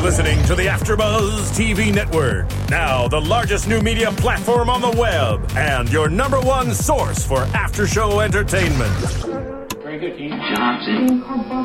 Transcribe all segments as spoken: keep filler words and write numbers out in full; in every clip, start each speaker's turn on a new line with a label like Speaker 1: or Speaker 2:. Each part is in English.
Speaker 1: listening to the AfterBuzz T V network, now the largest new media platform on the web, and your number one source for after-show entertainment.
Speaker 2: Very good, Keith Johnson.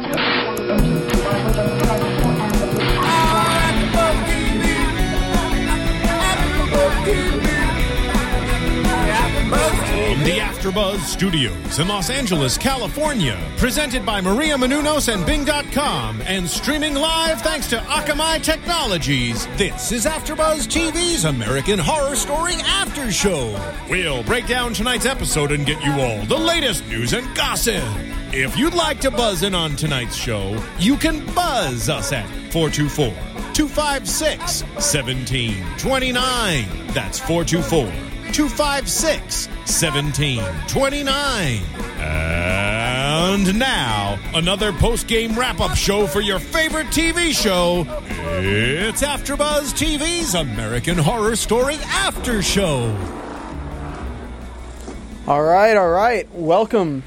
Speaker 3: From the AfterBuzz Studios in Los Angeles, California, presented by Maria Menounos and Bing dot com, and streaming live thanks to Akamai Technologies, this is AfterBuzz T V's American Horror Story After Show. We'll break down tonight's episode and get you all the latest news and gossip. If you'd like to buzz in on tonight's show, you can buzz us at four two four, two five six, one seven two nine. That's four two four, two five six, one seven two nine. And now, another post-game wrap-up show for your favorite T V show. It's AfterBuzz T V's American Horror Story After Show.
Speaker 4: All right, all right. Welcome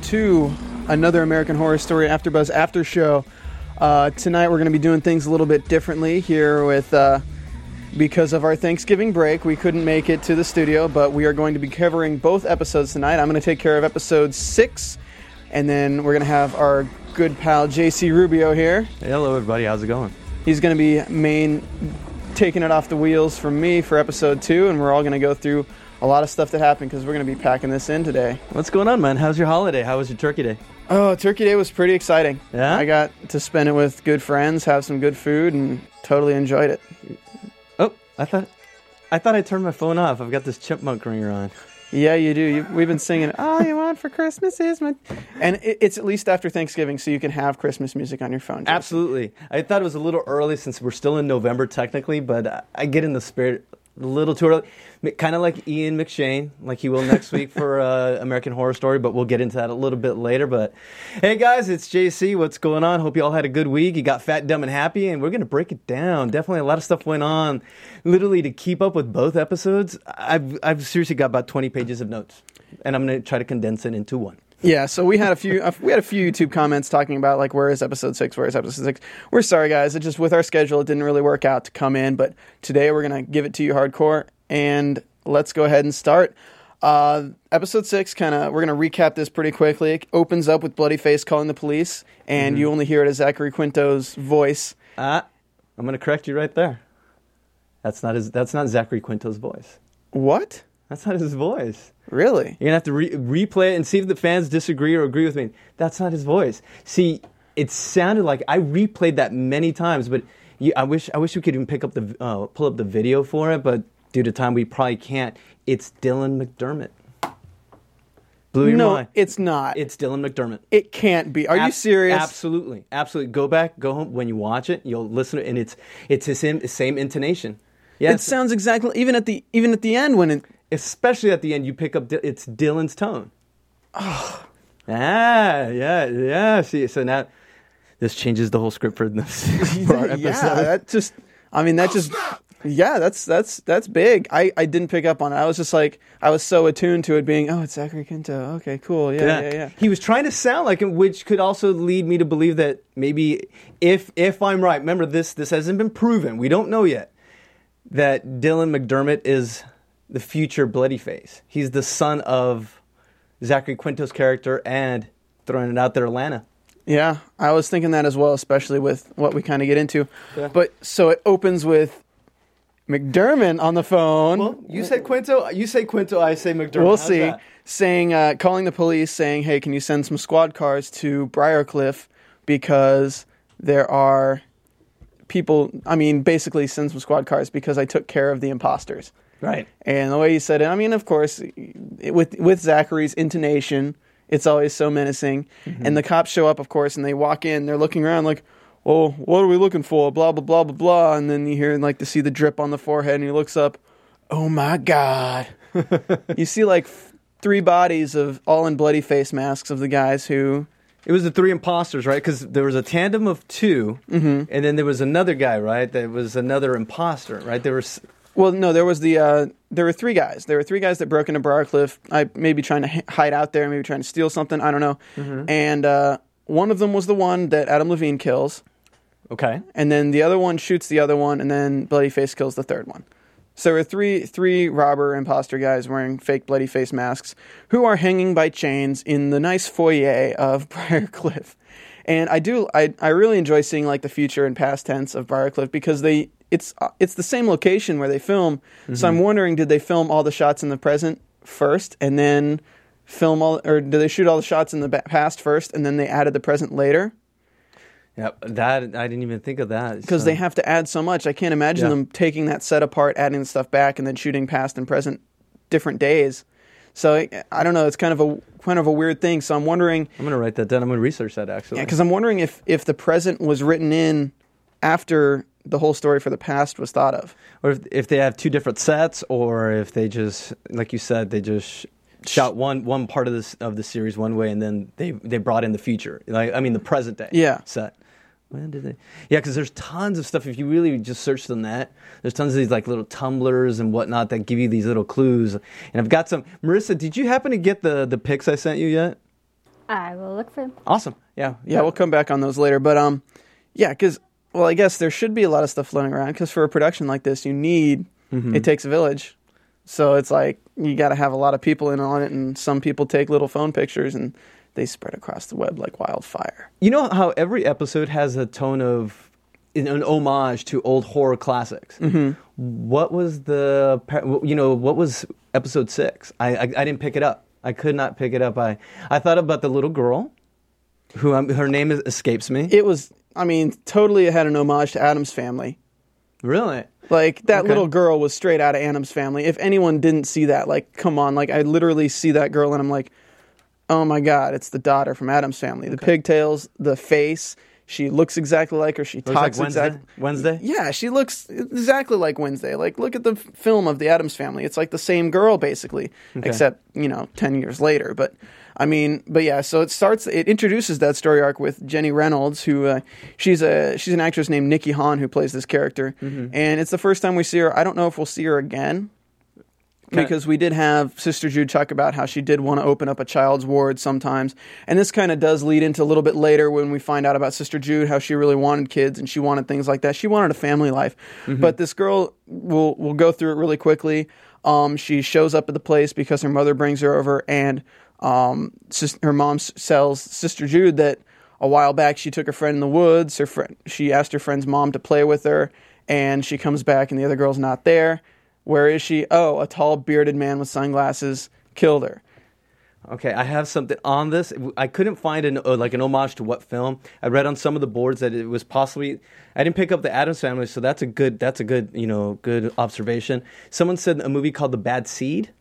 Speaker 4: to another American Horror Story AfterBuzz After Show. Uh, tonight we're going to be doing things a little bit differently here with... Uh, Because of our Thanksgiving break, we couldn't make it to the studio, but we are going to be covering both episodes tonight. I'm going to take care of episode six, and then we're going to have our good pal J C Rubio here.
Speaker 5: Hey, hello, everybody. How's it going?
Speaker 4: He's going to be main taking it off the wheels from me for episode two, and we're all going to go through a lot of stuff that happened because we're going to be packing this in today.
Speaker 5: What's going on, man? How's your holiday? How was your turkey day?
Speaker 4: Oh, Turkey Day was pretty exciting.
Speaker 5: Yeah?
Speaker 4: I got to spend it with good friends, have some good food, and totally enjoyed it.
Speaker 5: Oh, I thought I thought I turned my phone off. I've got this chipmunk ringer on.
Speaker 4: Yeah, you do. You, we've been singing, all you want for Christmas is my... And it, it's at least after Thanksgiving, so you can have Christmas music on your phone. Jason.
Speaker 5: Absolutely. I thought it was a little early since we're still in November technically, but I get in the spirit a little too early. Kind of like Ian McShane, like he will next week for uh, American Horror Story, but we'll get into that a little bit later. But hey, guys, it's J C. What's going on? Hope you all had a good week. You got fat, dumb, and happy, and we're going to break it down. Definitely a lot of stuff went on. Literally, to keep up with both episodes, I've, I've seriously got about twenty pages of notes, and I'm going to try to condense it into one.
Speaker 4: Yeah, so we had a few uh, we had a few YouTube comments talking about, like, where is episode six, where is episode six? We're sorry, guys. It just, with our schedule, it didn't really work out to come in, but today we're going to give it to you hardcore, and let's go ahead and start. Uh, episode six, kind of, we're going to recap this pretty quickly. It opens up with Bloodyface calling the police, and mm-hmm. you only hear it as Zachary Quinto's voice.
Speaker 5: Ah, uh, I'm going to correct you right there. That's not his. That's not Zachary Quinto's voice.
Speaker 4: What?
Speaker 5: That's not his voice.
Speaker 4: Really?
Speaker 5: You're going to have to re- replay it and see if the fans disagree or agree with me. That's not his voice. See, it sounded like, I replayed that many times, but you, I wish I wish we could even pick up the uh, pull up the video for it, but due to time we probably can't. It's Dylan McDermott. Blew your
Speaker 4: no,
Speaker 5: mind.
Speaker 4: It's not.
Speaker 5: It's Dylan McDermott.
Speaker 4: It can't be. Are
Speaker 5: Ab-
Speaker 4: you serious?
Speaker 5: Absolutely. Absolutely. Go back, go home. When you watch it, you'll listen to it, and it's it's the same, same intonation.
Speaker 4: Yes. It sounds exactly, even at the even at the end when it...
Speaker 5: Especially at the end, you pick up, it's Dylan's tone. Oh. Ah, yeah, yeah. See, so now this changes the whole script for this for our episode.
Speaker 4: Yeah, that just, I mean, that just, yeah, that's that's that's big. I, I didn't pick up on it. I was just like, I was so attuned to it being, oh, it's Zachary Quinto. Okay, cool. Yeah, yeah, yeah. yeah.
Speaker 5: He was trying to sound like him, which could also lead me to believe that maybe, if if I'm right, remember this, this hasn't been proven. We don't know yet that Dylan McDermott is the future Bloodyface. He's the son of Zachary Quinto's character and, throwing it out there, Lana.
Speaker 4: Yeah, I was thinking that as well, especially with what we kind of get into. Yeah. But so it opens with McDermott on the phone.
Speaker 5: Well, you said Quinto, you say Quinto, I say McDermott.
Speaker 4: We'll
Speaker 5: How's
Speaker 4: see.
Speaker 5: That?
Speaker 4: Saying, uh, calling the police, saying, hey, can you send some squad cars to Briarcliff because there are people, I mean, basically send some squad cars because I took care of the imposters.
Speaker 5: Right.
Speaker 4: And the way he said it, I mean, of course, it, with with Zachary's intonation, it's always so menacing. Mm-hmm. And the cops show up, of course, and they walk in. They're looking around like, well, what are we looking for? Blah, blah, blah, blah, blah. And then you hear, like, to see the drip on the forehead, and he looks up. Oh, my God. You see, like, f- three bodies of all in bloody face masks of the guys who...
Speaker 5: It was the three imposters, right? Because there was a tandem of two,
Speaker 4: mm-hmm.
Speaker 5: and then there was another guy, right? That was another imposter, right? There was...
Speaker 4: Well, no, there was the, uh, there were three guys. There were three guys that broke into Briarcliff, I maybe trying to h- hide out there, maybe trying to steal something, I don't know. Mm-hmm. And uh, one of them was the one that Adam Levine kills.
Speaker 5: Okay.
Speaker 4: And then the other one shoots the other one, and then Bloodyface kills the third one. So there are three three robber imposter guys wearing fake bloody face masks who are hanging by chains in the nice foyer of Briarcliff. And I do I, I really enjoy seeing like the future and past tense of Briarcliff because they it's uh, it's the same location where they film. Mm-hmm. So I'm wondering, did they film all the shots in the present first and then film all, or did they shoot all the shots in the past first and then they added the present later?
Speaker 5: Yeah, that I didn't even think of that.
Speaker 4: Because so. They have to add so much. I can't imagine yeah. them taking that set apart, adding the stuff back, and then shooting past and present different days. So I don't know. It's kind of a kind of a weird thing. So I'm wondering.
Speaker 5: I'm going to write that down. I'm going to research that actually.
Speaker 4: Yeah, because I'm wondering if if the present was written in after the whole story for the past was thought of,
Speaker 5: or if if they have two different sets, or if they just, like you said, they just shot one one part of this of the series one way, and then they they brought in the future. Like I mean, the present day
Speaker 4: yeah.
Speaker 5: set. When did they? Yeah, because there's tons of stuff. If you really just search the net, there's tons of these like little tumblers and whatnot that give you these little clues. And I've got some. Marissa, did you happen to get the the pics I sent you yet?
Speaker 6: I will look for them.
Speaker 5: Awesome. Yeah.
Speaker 4: Yeah, we'll come back on those later. But um, yeah, because well, I guess there should be a lot of stuff floating around. Because for a production like this, you need mm-hmm. it takes a village. So it's like you got to have a lot of people in on it, and some people take little phone pictures and they spread across the web like wildfire.
Speaker 5: You know how every episode has a tone of an homage to old horror classics.
Speaker 4: Mm-hmm.
Speaker 5: What was the you know what was episode six? I, I I didn't pick it up. I could not pick it up. I I thought about the little girl, who um, her name is, escapes me.
Speaker 4: It was I mean totally had an homage to Addams Family.
Speaker 5: Really?
Speaker 4: Like, that
Speaker 5: okay.
Speaker 4: little girl was straight out of Addams Family. If anyone didn't see that, like, come on. Like, I literally see that girl and I'm like, oh my God, it's the daughter from Addams Family. The okay. pigtails, the face, she looks exactly like her. She
Speaker 5: looks
Speaker 4: talks
Speaker 5: like Wednesday?
Speaker 4: exactly.
Speaker 5: Wednesday?
Speaker 4: Yeah, she looks exactly like Wednesday. Like, look at the f- film of the Addams Family. It's like the same girl, basically, okay. except, you know, ten years later. But, I mean, but yeah, so it starts, it introduces that story arc with Jenny Reynolds, who, uh, she's a she's an actress named Nikki Hahn who plays this character. Mm-hmm. And it's the first time we see her. I don't know if we'll see her again. Because we did have Sister Jude talk about how she did want to open up a child's ward sometimes. And this kind of does lead into a little bit later when we find out about Sister Jude, how she really wanted kids and she wanted things like that. She wanted a family life. Mm-hmm. But this girl, we'll, we'll go through it really quickly. Um, she shows up at the place because her mother brings her over, and um, sis- her mom s- tells Sister Jude that a while back she took a friend in the woods. Her friend, she asked her friend's mom to play with her, and she comes back and the other girl's not there. Where is she? Oh, a tall, bearded man with sunglasses killed her.
Speaker 5: Okay, I have something on this. I couldn't find an uh, like an homage to what film. I read on some of the boards that it was possibly. I didn't pick up the Addams Family, so that's a good. That's a good. You know, good observation. Someone said a movie called The Bad Seed,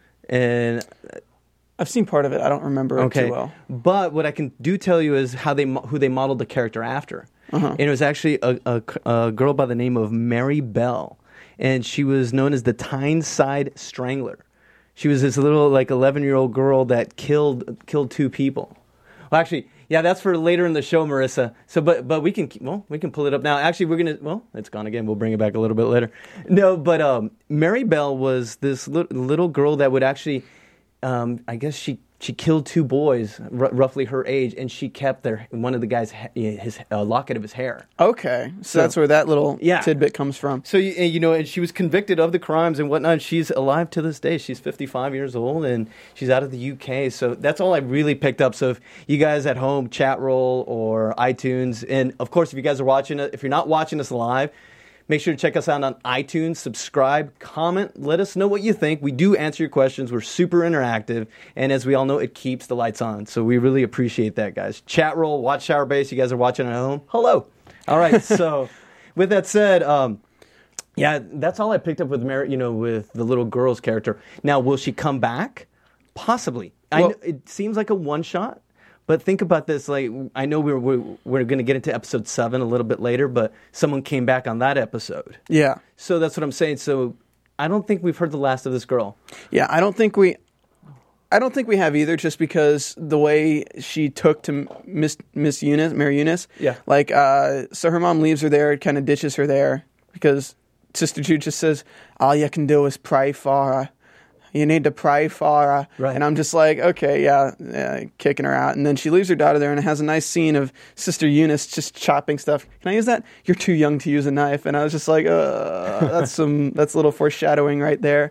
Speaker 5: and
Speaker 4: I've seen part of it. I don't remember it
Speaker 5: okay.
Speaker 4: too well.
Speaker 5: But what I can do tell you is how they who they modeled the character after, uh-huh. and it was actually a, a, a girl by the name of Mary Bell. And she was known as the Tyneside Strangler. She was this little, like, eleven-year-old girl that killed killed two people. Well, actually, yeah, that's for later in the show, Marissa. So, but but we can well we can pull it up now. Actually, we're gonna well, it's gone again. We'll bring it back a little bit later. No, but um, Mary Bell was this li- little girl that would actually, um, I guess she. She killed two boys, r- roughly her age, and she kept their one of the guy's ha- his uh, locket of his hair.
Speaker 4: Okay, so, so that's where that little
Speaker 5: yeah.
Speaker 4: tidbit comes from.
Speaker 5: So you, you know, and she was convicted of the crimes and whatnot. She's alive to this day. She's fifty-five years old, and she's out of the U K. So that's all I really picked up. So if you guys at home, chat roll or iTunes, and of course, if you guys are watching it, if you're not watching us live. Make sure to check us out on iTunes, subscribe, comment, let us know what you think. We do answer your questions. We're super interactive. And as we all know, it keeps the lights on. So we really appreciate that, guys. Chat roll, watch Shower Base. You guys are watching at home. Hello. All right. So with that said, um, yeah, that's all I picked up with Mary, you know, with the little girl's character. Now, will she come back? Possibly. Well, I know, it seems like a one shot. But think about this, like, I know we're we're, we're going to get into episode seven a little bit later, but someone came back on that episode.
Speaker 4: Yeah.
Speaker 5: So that's what I'm saying. So I don't think we've heard the last of this girl.
Speaker 4: Yeah, I don't think we I don't think we have either, just because the way she took to Miss Miss Eunice, Mary Eunice.
Speaker 5: Yeah.
Speaker 4: Like, uh, so her mom leaves her there, kind of ditches her there, because Sister Jude just says, all you can do is pray for her. you need to pray for her.
Speaker 5: Right.
Speaker 4: And I'm just like, okay, yeah, yeah, kicking her out. And then she leaves her daughter there, and it has a nice scene of Sister Eunice just chopping stuff. Can I use that? You're too young to use a knife. And I was just like, uh, that's some that's a little foreshadowing right there.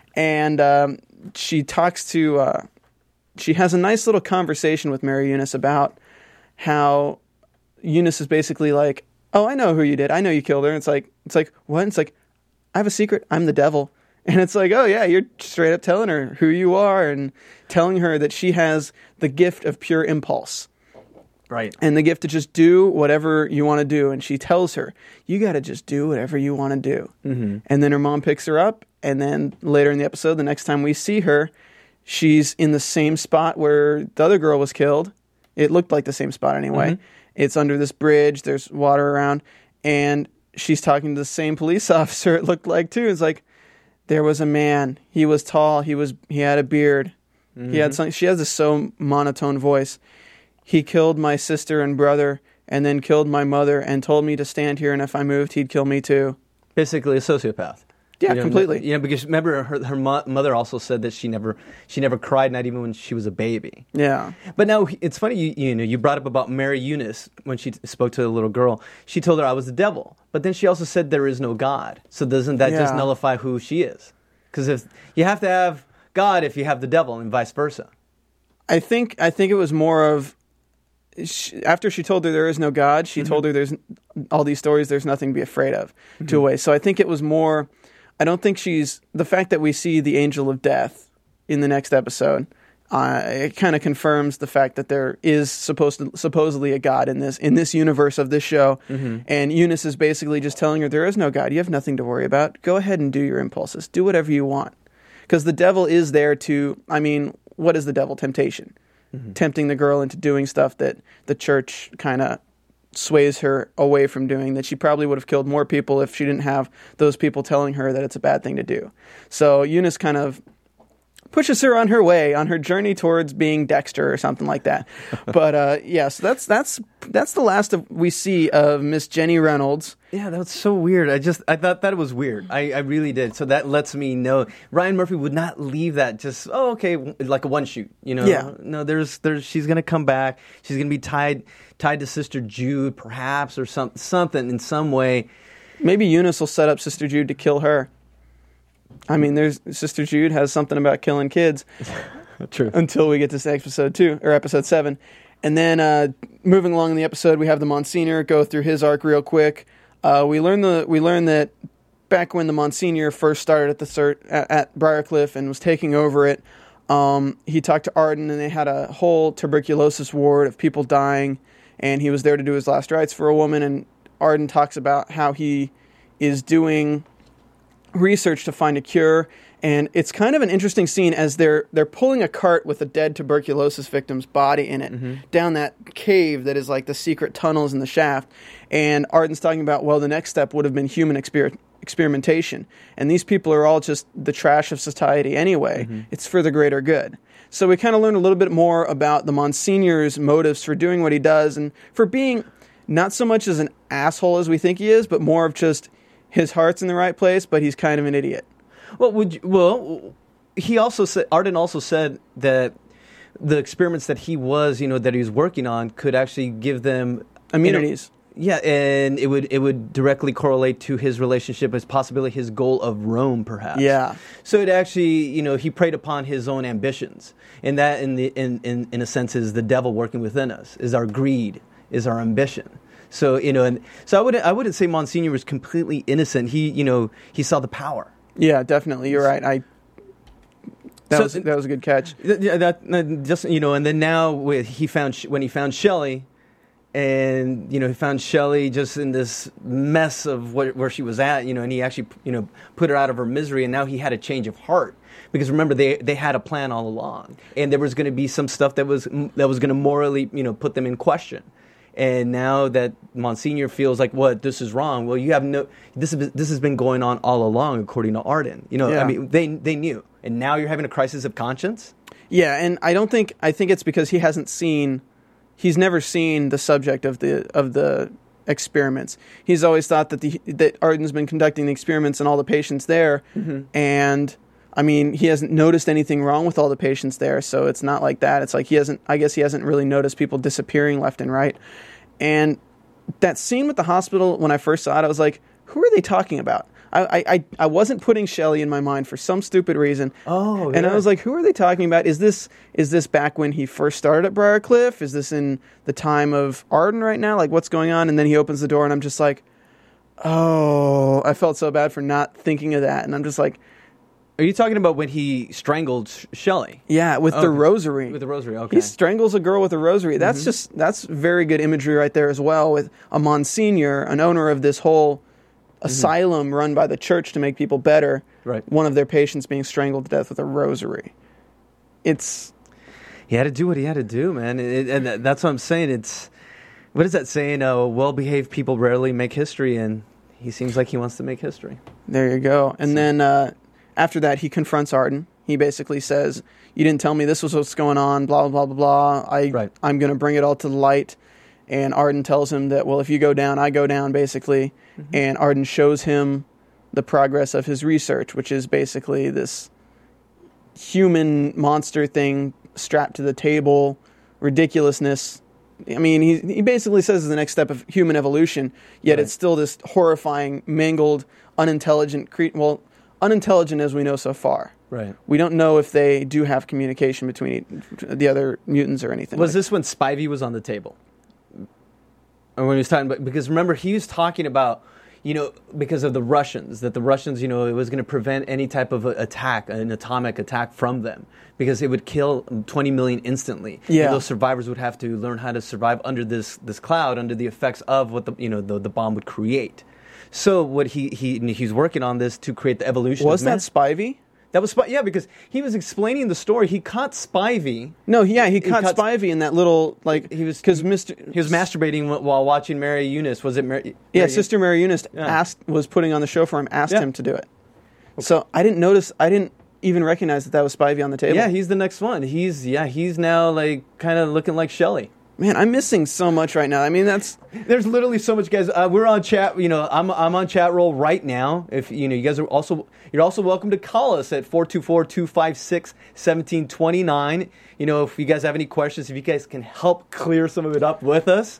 Speaker 4: And um, she talks to, uh, she has a nice little conversation with Mary Eunice about how Eunice is basically like, oh, I know who you did. I know you killed her. And it's like, it's like, what? And it's like, I have a secret. I'm the devil. And it's like, oh, yeah, you're straight up telling her who you are and telling her that she has the gift of pure impulse.
Speaker 5: Right.
Speaker 4: And the gift to just do whatever you want to do. And she tells her, you got to just do whatever you want to do. Mm-hmm. And then her mom picks her up. And then later in the episode, the next time we see her, she's in the same spot where the other girl was killed. It looked like the same spot anyway. Mm-hmm. It's under this bridge. There's water around. And she's talking to the same police officer, it looked like, too. It's like, there was a man. He was tall. He was. He had a beard. Mm-hmm. He had something. She has this so monotone voice. He killed my sister and brother, and then killed my mother, and told me to stand here, and if I moved, he'd kill me too.
Speaker 5: Basically, a sociopath.
Speaker 4: Yeah,
Speaker 5: you know,
Speaker 4: completely.
Speaker 5: You know, because remember, her her mo- mother also said that she never she never cried, not even when she was a baby.
Speaker 4: Yeah.
Speaker 5: But now it's funny, you you know, you brought up about Mary Eunice when she t- spoke to the little girl. She told her I was the devil, but then she also said there is no God. So doesn't that
Speaker 4: Yeah.
Speaker 5: just nullify who she is? Because if you have to have God if you have the devil, and vice versa.
Speaker 4: I think I think it was more of she, after she told her there is no God, she mm-hmm. told her there's all these stories. There's nothing to be afraid of. Mm-hmm. To a way. So I think it was more. I don't think she's the fact that we see the angel of death in the next episode. Uh, it kind of confirms the fact that there is supposed to, supposedly a God in this in this universe of this show. Mm-hmm. And Eunice is basically just telling her there is no God. You have nothing to worry about. Go ahead and do your impulses. Do whatever you want. Because the devil is there to, I mean, what is the devil? Temptation. Mm-hmm. Tempting the girl into doing stuff that the church kind of sways her away from doing, that she probably would have killed more people if she didn't have those people telling her that it's a bad thing to do. So Eunice kind of pushes her on her way, on her journey towards being Dexter or something like that. But uh, yeah, so that's that's that's the last of we see of Miss Jenny Reynolds.
Speaker 5: Yeah, that was so weird. I just I thought that was weird. I, I really did. So that lets me know Ryan Murphy would not leave that just oh okay like a one shoot. You know,
Speaker 4: yeah.
Speaker 5: No, there's there's she's gonna come back. She's gonna be tied tied to Sister Jude perhaps or some something in some way.
Speaker 4: Maybe Eunice will set up Sister Jude to kill her. I mean, there's Sister Jude has something about killing kids.
Speaker 5: True.
Speaker 4: Until we get to episode two or episode seven, and then uh, moving along in the episode, we have the Monsignor go through his arc real quick. Uh, we learn the we learn that back when the Monsignor first started at the cert, at, at Briarcliff and was taking over it, um, he talked to Arden, and they had a whole tuberculosis ward of people dying, and he was there to do his last rites for a woman. And Arden talks about how he is doing research to find a cure, and it's kind of an interesting scene as they're they're pulling a cart with a dead tuberculosis victim's body in it mm-hmm. down that cave that is like the secret tunnels in the shaft. And Arden's talking about, well, the next step would have been human exper- experimentation, and these people are all just the trash of society anyway. Mm-hmm. It's for the greater good. So we kind of learn a little bit more about the Monsignor's motives for doing what he does, and for being not so much as an asshole as we think he is, but more of just his heart's in the right place, but he's kind of an idiot.
Speaker 5: Well, would you, well, he also said Arden also said that the experiments that he was, you know, that he was working on could actually give them
Speaker 4: immunities.
Speaker 5: You know, yeah, and it would it would directly correlate to his relationship as possibly his goal of Rome, perhaps.
Speaker 4: Yeah.
Speaker 5: So it actually, you know, he preyed upon his own ambitions, and that, in the in in, in a sense, is the devil working within us, is our greed, is our ambition. So, you know, and so I wouldn't I wouldn't say Monsignor was completely innocent. He, you know, he saw the power.
Speaker 4: Yeah, definitely. You're right. I that
Speaker 5: so,
Speaker 4: was that was a good catch.
Speaker 5: Yeah, that, that just you know, and then now with he found when he found Shelley, and you know he found Shelley just in this mess of what, where she was at, you know, and he actually you know put her out of her misery, and now he had a change of heart. Because remember, they they had a plan all along, and there was going to be some stuff that was that was going to morally you know put them in question. And now that Monsignor feels like, what, this is wrong. Well, you have no. This is this has been going on all along, according to Arden. You know,
Speaker 4: yeah.
Speaker 5: I mean, they they knew, and now you're having a crisis of conscience.
Speaker 4: Yeah, and I don't think I think it's because he hasn't seen, he's never seen the subject of the of the experiments. He's always thought that the that Arden's been conducting the experiments and all the patients there, mm-hmm. and I mean, he hasn't noticed anything wrong with all the patients there, so it's not like that. It's like he hasn't, I guess he hasn't really noticed people disappearing left and right. And that scene with the hospital, when I first saw it, I was like, who are they talking about? I, I, I wasn't putting Shelley in my mind for some stupid reason.
Speaker 5: Oh,
Speaker 4: And
Speaker 5: yeah.
Speaker 4: I was like, who are they talking about? Is this is this back when he first started at Briarcliff? Is this in the time of Arden right now? Like, what's going on? And then he opens the door, and I'm just like, oh, I felt so bad for not thinking of that. And I'm just like,
Speaker 5: Are you talking about when he strangled Sh- Shelley?
Speaker 4: yeah, with
Speaker 5: Oh,
Speaker 4: the rosary.
Speaker 5: With the rosary, okay.
Speaker 4: He strangles a girl with a rosary. That's
Speaker 5: Mm-hmm.
Speaker 4: just, that's very good imagery right there as well, with a Monsignor, an owner of this whole asylum run by the church to make people better.
Speaker 5: Right.
Speaker 4: One of their patients being strangled to death with a rosary. It's,
Speaker 5: He had to do what he had to do, man. It, and that- that's what I'm saying. It's, what is that saying? Uh, well-behaved people rarely make history, and he seems like he wants to make history.
Speaker 4: there you go. And then uh, after that, he confronts Arden. He basically says, you didn't tell me this was what's going on, blah, blah, blah, blah, blah. I,
Speaker 5: Right.
Speaker 4: I'm going to bring it all to the light. And Arden tells him that, well, if you go down, I go down, basically.
Speaker 5: Mm-hmm.
Speaker 4: And Arden shows him the progress of his research, which is basically this human monster thing strapped to the table, ridiculousness. I mean, he he basically says it's the next step of human evolution, yet
Speaker 5: Right.
Speaker 4: it's still this horrifying, mangled, unintelligent cre- well, unintelligent as we know so far.
Speaker 5: Right.
Speaker 4: We don't know if they do have communication between the other mutants or anything.
Speaker 5: Was
Speaker 4: like
Speaker 5: this when Spivey was on the table? Or when he was talking about, because remember, he was talking about, you know, because of the Russians, that the Russians, you know, it was going to prevent any type of a attack, an atomic attack from them, because it would kill twenty million instantly.
Speaker 4: Yeah.
Speaker 5: And those survivors would have to learn how to survive under this, this cloud, under the effects of what the, you know, the, the bomb would create. So what he, he, he's working on this to create the evolution
Speaker 4: Was
Speaker 5: of
Speaker 4: that
Speaker 5: man.
Speaker 4: Spivey?
Speaker 5: That was, Spi- yeah, because he was explaining the story. He caught Spivey.
Speaker 4: No, yeah, he caught
Speaker 5: caught-
Speaker 4: Spivey in that little, like,
Speaker 5: He was-
Speaker 4: because Mister
Speaker 5: He was masturbating wh- while watching Mary Eunice. Was it Mary?
Speaker 4: Yeah,
Speaker 5: Mary
Speaker 4: Sister Mary Eunice
Speaker 5: Yeah.
Speaker 4: asked, was putting on the show for him, asked
Speaker 5: Yeah.
Speaker 4: him to do it. So I didn't notice, I didn't even recognize that that was Spivey on the table.
Speaker 5: Yeah, he's the next one. He's yeah, he's now like kind of looking like Shelley.
Speaker 4: Man, I'm missing so much right now. I mean, that's,
Speaker 5: There's literally so much, guys. Uh, we're on chat. You know, I'm I'm on chat roll right now. If you know, you guys are also you're also welcome to call us at four two four, two five six, one seven two nine. You know, if you guys have any questions, if you guys can help clear some of it up with us.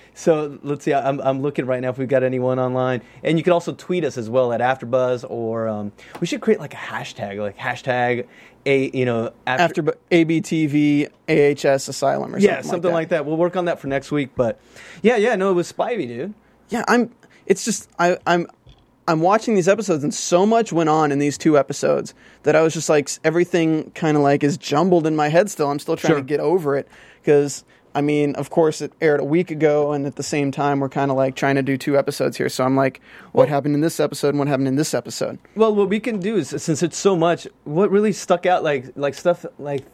Speaker 5: So let's see. I'm I'm looking right now if we've got anyone online, and you can also tweet us as well at AfterBuzz, or um, we should create like a hashtag, like hashtag a you know
Speaker 4: after bu- A B T V, A H S Asylum or something
Speaker 5: yeah, something
Speaker 4: like that.
Speaker 5: like that. We'll work on that for next week. But yeah, yeah, no, it was Spivey, dude.
Speaker 4: Yeah, I'm, it's just, I, I'm, I'm watching these episodes and so much went on in these two episodes that I was just like, everything kind of like is jumbled in my head still. I'm still trying
Speaker 5: Sure.
Speaker 4: to get over it because, I mean, of course it aired a week ago and at the same time we're kind of like trying to do two episodes here. So I'm like, what happened in this episode and what happened in this episode?
Speaker 5: Well, what we can do is, since it's so much, what really stuck out, like like stuff like,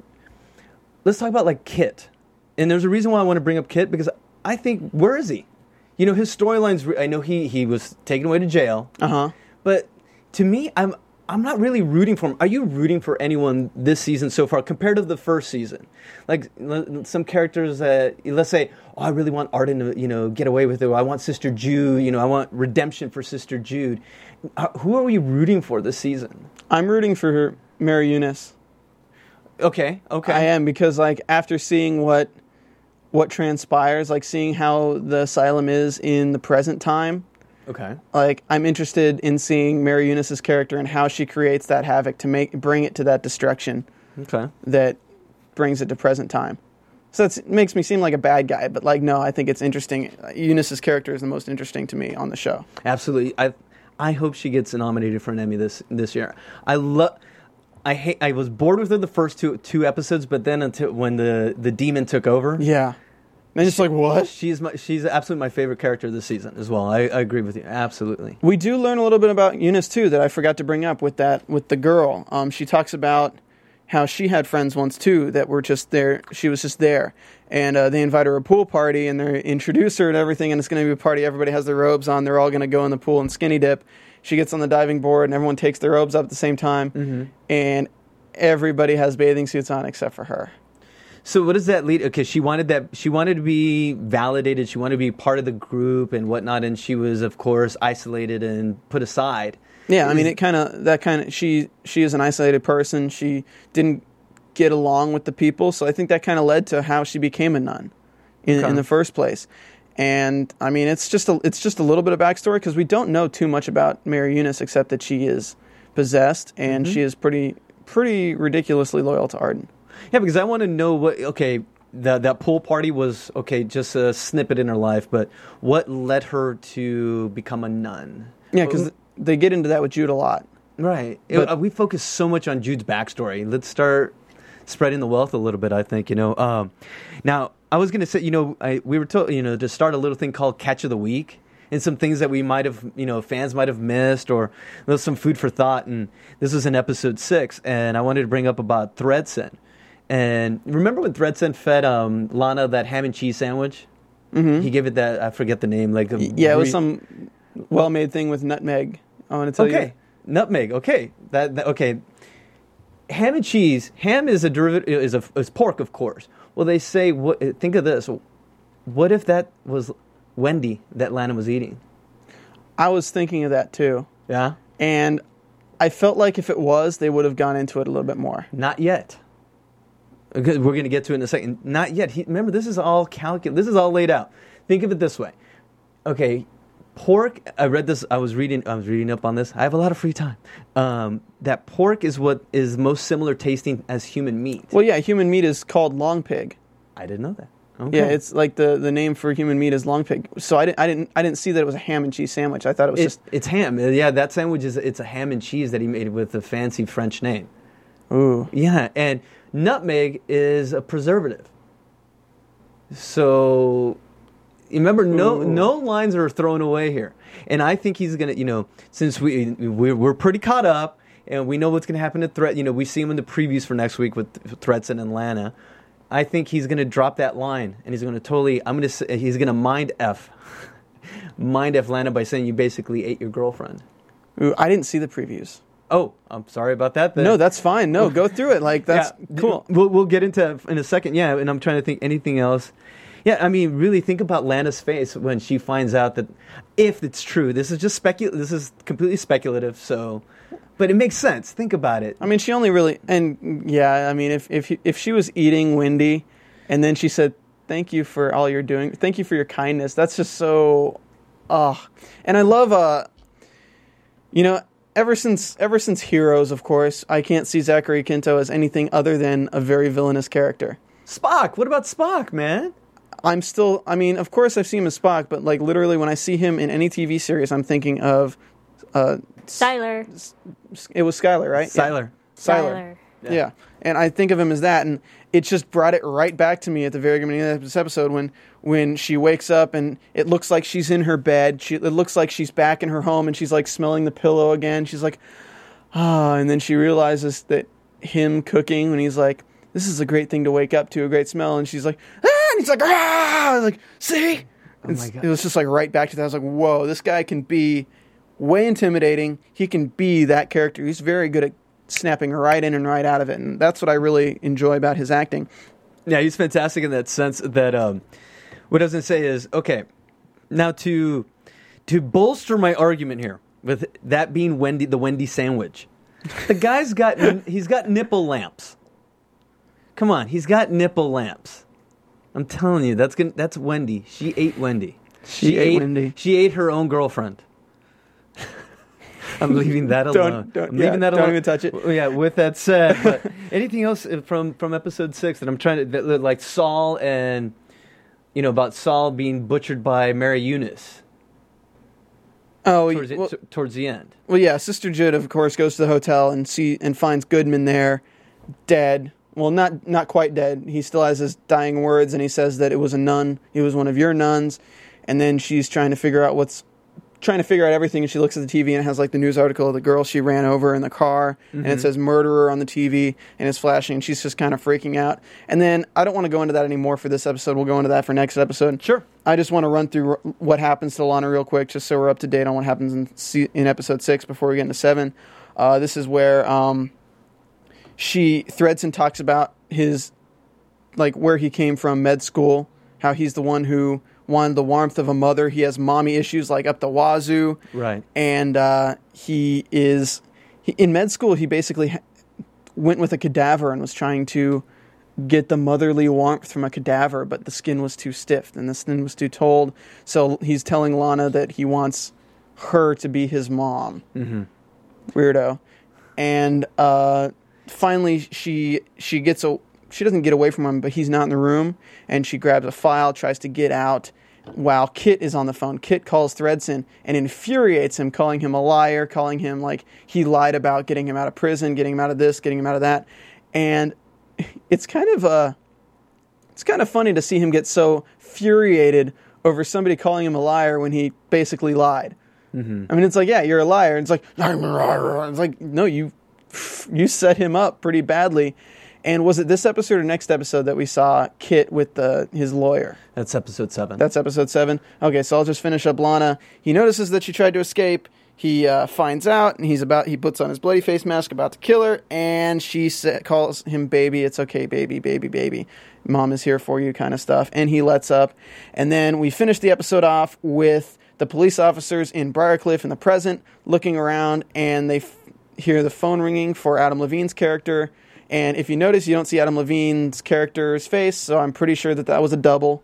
Speaker 5: let's talk about like Kit. And there's a reason why I want to bring up Kit, because I think, where is he? You know, his storyline's, re- I know he, he was taken away to jail,
Speaker 4: Uh-huh.
Speaker 5: but to me, I'm I'm not really rooting for him. Are you rooting for anyone this season so far compared to the first season? Like l- some characters that, let's say, oh, I really want Arden to, you know, get away with it. Or I want Sister Jude, you know, I want redemption for Sister Jude. Uh, who are we rooting for this season?
Speaker 4: I'm rooting for Mary Eunice.
Speaker 5: Okay, okay.
Speaker 4: I am, because like after seeing what what transpires, like seeing how the asylum is in the present time,
Speaker 5: Okay.
Speaker 4: like I'm interested in seeing Mary Eunice's character and how she creates that havoc to make bring it to that destruction
Speaker 5: Okay.
Speaker 4: that brings it to present time. So that's, it makes me seem like a bad guy, but like no, I think it's interesting. Eunice's character is the most interesting to me on the show.
Speaker 5: Absolutely. I I hope she gets nominated for an Emmy this this year. I love. I hate. I was bored with her the first two two episodes, but then until when the, the demon took over,
Speaker 4: Yeah, and it's like what?
Speaker 5: she's my she's absolutely my favorite character this season as well. I, I agree with you absolutely.
Speaker 4: We do learn a little bit about Eunice too that I forgot to bring up with that with the girl. Um, she talks about how she had friends once too that were just there. She was just there, and uh, they invite her to a pool party and they introduce her and everything. And it's going to be a party. Everybody has their robes on. They're all going to go in the pool and skinny dip. She gets on the diving board and everyone takes their robes up at the same time,
Speaker 5: Mm-hmm.
Speaker 4: and everybody has bathing suits on except for her.
Speaker 5: So what does that lead? Okay, she wanted that. She wanted to be validated. She wanted to be part of the group and whatnot. And she was, of course, isolated and put aside.
Speaker 4: Yeah, I mean, it kind of that kind of she she is an isolated person. She didn't get along with the people, so I think that kind of led to how she became a nun in,
Speaker 5: Okay.
Speaker 4: in the first place. And I mean, it's just a it's just a little bit of backstory because we don't know too much about Mary Eunice except that she is possessed and
Speaker 5: Mm-hmm.
Speaker 4: she is pretty pretty ridiculously loyal to Arden.
Speaker 5: Yeah, because I want to know what. Okay, that that pool party was okay, just a snippet in her life, but what led her to become a nun?
Speaker 4: Yeah, because they get into that with Jude a lot.
Speaker 5: Right.
Speaker 4: But-
Speaker 5: Uh, we focus so much on Jude's backstory. Let's start spreading the wealth a little bit, I think, you know. Um, now, I was going to say, you know, I, we were told, you know, to start a little thing called Catch of the Week and some things that we might have, you know, fans might have missed or there's some food for thought. And this was in episode six, and I wanted to bring up about Thredson. And remember when Thredson fed um, Lana that ham and cheese sandwich? Mm-hmm. He gave it that, I forget the name. like a
Speaker 4: Yeah, it was
Speaker 5: re-
Speaker 4: some well-made thing with nutmeg. I want to tell
Speaker 5: Okay,
Speaker 4: you.
Speaker 5: nutmeg. Okay, that, that okay. Ham and cheese. Ham is a derivative. Is a is pork, of course. Well, they say. What? Think of this. What if that was Wendy that Lana was eating?
Speaker 4: I was thinking of that too.
Speaker 5: Yeah.
Speaker 4: And I felt like if it was, they would have gone into it a little bit more.
Speaker 5: Not yet. Okay, we're going to get to it in a second. Not yet. He, remember, this is all calculated. This is all laid out. Think of it this way. Okay, pork. I read this. I was reading. I was reading up on this. I have a lot of free time. Um, that pork is what is most similar tasting as human meat.
Speaker 4: Well, yeah, human meat is called long pig.
Speaker 5: I didn't know that. Okay.
Speaker 4: Yeah, it's like the, the name for human meat is long pig. So I didn't I didn't I didn't see that it was a ham and cheese sandwich. I thought it was
Speaker 5: It-
Speaker 4: just
Speaker 5: it's ham. Uh, Yeah, that sandwich is it's a ham and cheese that he made with a fancy French name.
Speaker 4: ooh.
Speaker 5: Yeah, and nutmeg is a preservative. So you remember, no
Speaker 4: Ooh.
Speaker 5: no lines are thrown away here, and I think he's gonna, you know, since we we're, we're pretty caught up and we know what's gonna happen to Threat. You know, we see him in the previews for next week with Thredson and Lana. I think he's gonna drop that line, and he's gonna totally. I'm gonna. say- He's gonna mind f, mind f Lana by saying you basically ate your girlfriend.
Speaker 4: Ooh, I didn't see the previews.
Speaker 5: Oh, I'm sorry about that. Then.
Speaker 4: No, that's fine. No, go through it. Like that's
Speaker 5: Yeah,
Speaker 4: cool.
Speaker 5: We'll we'll get into it in a second. Yeah, and I'm trying to think anything else. Yeah, I mean, really think about Lana's face when she finds out that, if it's true, this is just specu- This is completely speculative. So, but it makes sense. Think about it.
Speaker 4: I mean, she only really and yeah, I mean, if if if she was eating Wendy, and then she said, "Thank you for all you're doing. Thank you for your kindness." That's just so, ah. And I love, uh, you know, ever since ever since Heroes, of course, I can't see Zachary Quinto as anything other than a very villainous character.
Speaker 5: Spock. What about Spock, man?
Speaker 4: I'm still, I mean, of course, I've seen him as Spock, but like literally, when I see him in any T V series, I'm thinking of, uh,
Speaker 6: Styler.
Speaker 4: it was Skylar, right? Yeah.
Speaker 5: Siler.
Speaker 4: Siler. Yeah. And I think of him as that, and it just brought it right back to me at the very beginning of this episode when when she wakes up and it looks like she's in her bed. She, it looks like she's back in her home and she's like smelling the pillow again. She's like, ah, and then she realizes that him cooking when he's like, this is a great thing to wake up to, a great smell, and she's like, ah, and he's like, ah, I was like, see?
Speaker 5: Oh my
Speaker 4: It's-
Speaker 5: God.
Speaker 4: It was just like right back to that. I was like, whoa, this guy can be way intimidating. He can be that character. He's very good at snapping right in and right out of it, and that's what I really enjoy about his acting.
Speaker 5: Yeah, he's fantastic in that sense that um, what I was going to say is, okay, now to to bolster my argument here with that being Wendy, the Wendy sandwich, the guy's got he's got nipple lamps. Come on, he's got nipple lamps. I'm telling you, that's gonna, that's Wendy. She ate Wendy.
Speaker 4: She ate Wendy.
Speaker 5: She ate her own girlfriend. I'm leaving that
Speaker 4: Don't-
Speaker 5: alone.
Speaker 4: don't-
Speaker 5: I'm leaving
Speaker 4: yeah,
Speaker 5: that
Speaker 4: don't
Speaker 5: alone.
Speaker 4: even touch it.
Speaker 5: W- Yeah. With that said, but anything else from from episode six that I'm trying to that, that, like Saul and you know about Saul being butchered by Mary Eunice
Speaker 4: Oh,
Speaker 5: towards,
Speaker 4: well,
Speaker 5: it, t- towards the end.
Speaker 4: well, yeah. Sister Jude, of course, goes to the hotel and see and finds Goodman there, dead. Well, not not quite dead. He still has his dying words, and he says that it was a nun. He was one of your nuns. And then she's trying to figure out what's trying to figure out everything. And she looks at the T V and it has like the news article of the girl she ran over in the car, and it says murderer on the T V, and it's flashing. And she's just kind of freaking out. And then I don't want to go into that anymore for this episode. We'll go into that for next episode.
Speaker 5: Sure.
Speaker 4: I just want to run through what happens to Lana real quick, just so we're up to date on what happens in se- in episode six before we get into seven. Uh, this is where um, she Thredson talks about his like where he came from, med school, how he's the one who wanted the warmth of a mother. He has mommy issues like up the wazoo.
Speaker 5: Right.
Speaker 4: And uh, he is, he, in med school, he basically ha- went with a cadaver and was trying to get the motherly warmth from a cadaver, but the skin was too stiff and the skin was too cold. So he's telling Lana that he wants her to be his mom.
Speaker 5: Mm-hmm.
Speaker 4: Weirdo. And uh, finally, she she gets a she doesn't get away from him, but he's not in the room, and she grabs a file, tries to get out, while Kit is on the phone. Kit calls Thredson and infuriates him, calling him a liar, calling him like he lied about getting him out of prison, getting him out of this, getting him out of that, and it's kind of uh, it's kind of funny to see him get so infuriated over somebody calling him a liar when he basically lied.
Speaker 5: Mm-hmm.
Speaker 4: I mean, it's like, yeah, you're a liar. It's like, it's like, no, you you set him up pretty badly. And was it this episode or next episode that we saw Kit with the his lawyer?
Speaker 5: That's episode seven.
Speaker 4: That's episode seven. Okay, so I'll just finish up Lana. He notices that she tried to escape. He uh, finds out, and he's about. He puts on his bloody face mask, about to kill her, and she sa- calls him baby. It's okay, baby, baby, baby. Mom is here for you, kind of stuff. And he lets up. And then we finish the episode off with the police officers in Briarcliff in the present, looking around, and they f- hear the phone ringing for Adam Levine's character. And if you notice, you don't see Adam Levine's character's face, so I'm pretty sure that that was a double.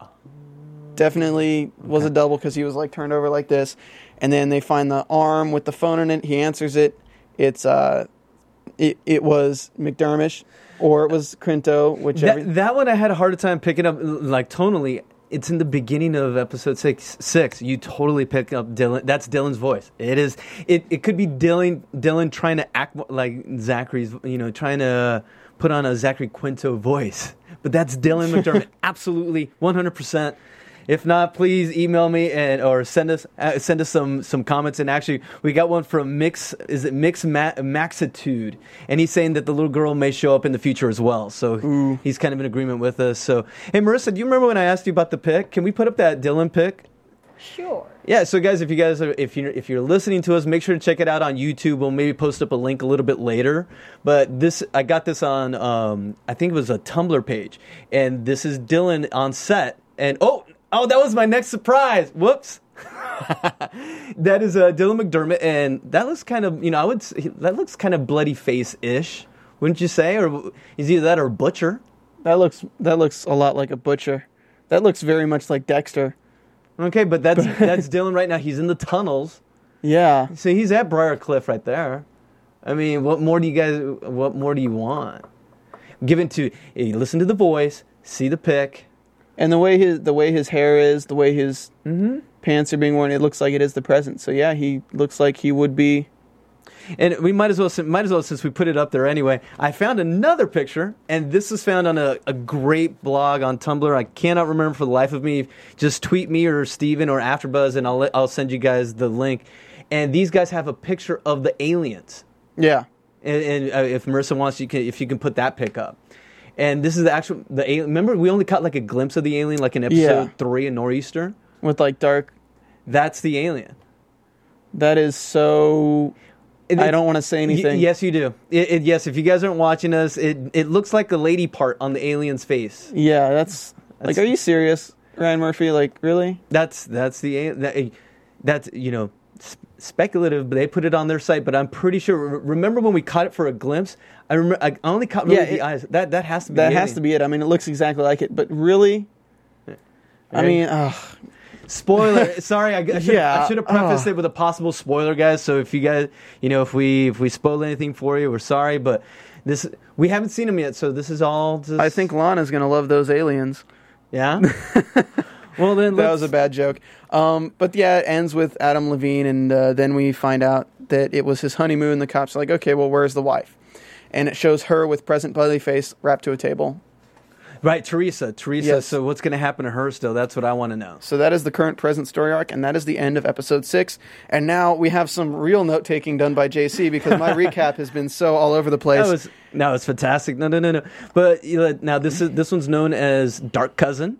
Speaker 4: Definitely was
Speaker 5: Okay.
Speaker 4: a double because he was like turned over like this. And then they find the arm with the phone in it. He answers it. It's uh, it it was McDermott or it was Crinto, whichever.
Speaker 5: That, that one I had a harder time picking up, like tonally. It's in the beginning of episode six. Six, you totally pick up Dylan. That's Dylan's voice. It is. It it could be Dylan. Dylan trying to act like Zachary's. You know, trying to put on a Zachary Quinto voice. But that's Dylan McDermott. Absolutely, one hundred percent. If not, please email me and or send us uh, send us some some comments. And actually, we got one from Mix. Is it Mix Ma- Maxitude? And he's saying that the little girl may show up in the future as well. So
Speaker 4: Ooh.
Speaker 5: he's kind of in agreement with us. So hey, Marissa, do you remember when I asked you about the pick? Can we put up that Dylan pick?
Speaker 6: Sure.
Speaker 5: Yeah. So guys, if you guys are if you if you're listening to us, make sure to check it out on YouTube. We'll maybe post up a link a little bit later. But this, I got this on um, I think it was a Tumblr page, and this is Dylan on set. And oh. Oh, that was my next surprise. Whoops. That is uh, Dylan McDermott, and that looks kind of, you know, I would say, that looks kind of bloody face-ish, wouldn't you say? Or is either that or Butcher?
Speaker 4: That looks that looks a lot like a Butcher. That looks very much like Dexter.
Speaker 5: Okay, but that's that's Dylan right now. He's in the tunnels.
Speaker 4: Yeah.
Speaker 5: So he's at Briarcliff right there. I mean, what more do you guys? What more do you want? Given to hey, listen to the voice, see the pic.
Speaker 4: And the way his the way his hair is, the way his
Speaker 5: Mm-hmm.
Speaker 4: pants are being worn, it looks like it is the present. So yeah, he looks like he would be.
Speaker 5: And we might as well, might as well, since we put it up there anyway. I found another picture, and this was found on a, a great blog on Tumblr. I cannot remember for the life of me. Just tweet me or Steven or AfterBuzz, and I'll let, I'll send you guys the link. And these guys have a picture of the aliens.
Speaker 4: Yeah.
Speaker 5: And, and uh, if Marissa wants, you can if you can put that pic up. And this is the actual the alien. Remember, we only caught like a glimpse of the alien, like in episode
Speaker 4: Yeah.
Speaker 5: three in Nor'easter.
Speaker 4: With like dark.
Speaker 5: That's the alien.
Speaker 4: That is so.
Speaker 5: It-
Speaker 4: I don't want to say
Speaker 5: Y-
Speaker 4: anything.
Speaker 5: yes, you do. It, it, yes, if you guys aren't watching us, it it looks like the lady part on the alien's face.
Speaker 4: Yeah, that's,
Speaker 5: That's-
Speaker 4: like. Are you serious, Ryan Murphy? Like, really?
Speaker 5: That's that's the that, that's you know sp- speculative. But they put it on their site. But I'm pretty sure. re- Remember when we caught it for a glimpse? I remember. I only caught really
Speaker 4: Yeah,
Speaker 5: the
Speaker 4: it-
Speaker 5: eyes. That that has to be
Speaker 4: That
Speaker 5: the
Speaker 4: has
Speaker 5: alien.
Speaker 4: to be it. I mean, it looks exactly like it, but really. I
Speaker 5: Right?
Speaker 4: mean, ugh.
Speaker 5: Spoiler. Sorry, I, I should
Speaker 4: Yeah,
Speaker 5: I should have prefaced
Speaker 4: uh.
Speaker 5: it with a possible spoiler, guys. So if you guys, you know, if we if we spoil anything for you, we're sorry. But this we haven't seen them yet, so this is all. Just,
Speaker 4: I think Lana's gonna love those aliens.
Speaker 5: Yeah. Well then,
Speaker 4: That
Speaker 5: let's,
Speaker 4: was a bad joke. Um, but yeah, it ends with Adam Levine, and uh, then we find out that it was his honeymoon. The cops are like, okay, well, where's the wife? And it shows her with present bloody face wrapped to a table.
Speaker 5: right, Teresa. Teresa.
Speaker 4: Yes.
Speaker 5: So what's going to happen to her still? That's what I want to know.
Speaker 4: So that is the current present story arc, and that is the end of episode six. And now we have some real note taking done by J C because my recap has been so all over the place.
Speaker 5: That was no, it's fantastic. No, no, no, no. But you know, now this is this one's known as Dark Cousin,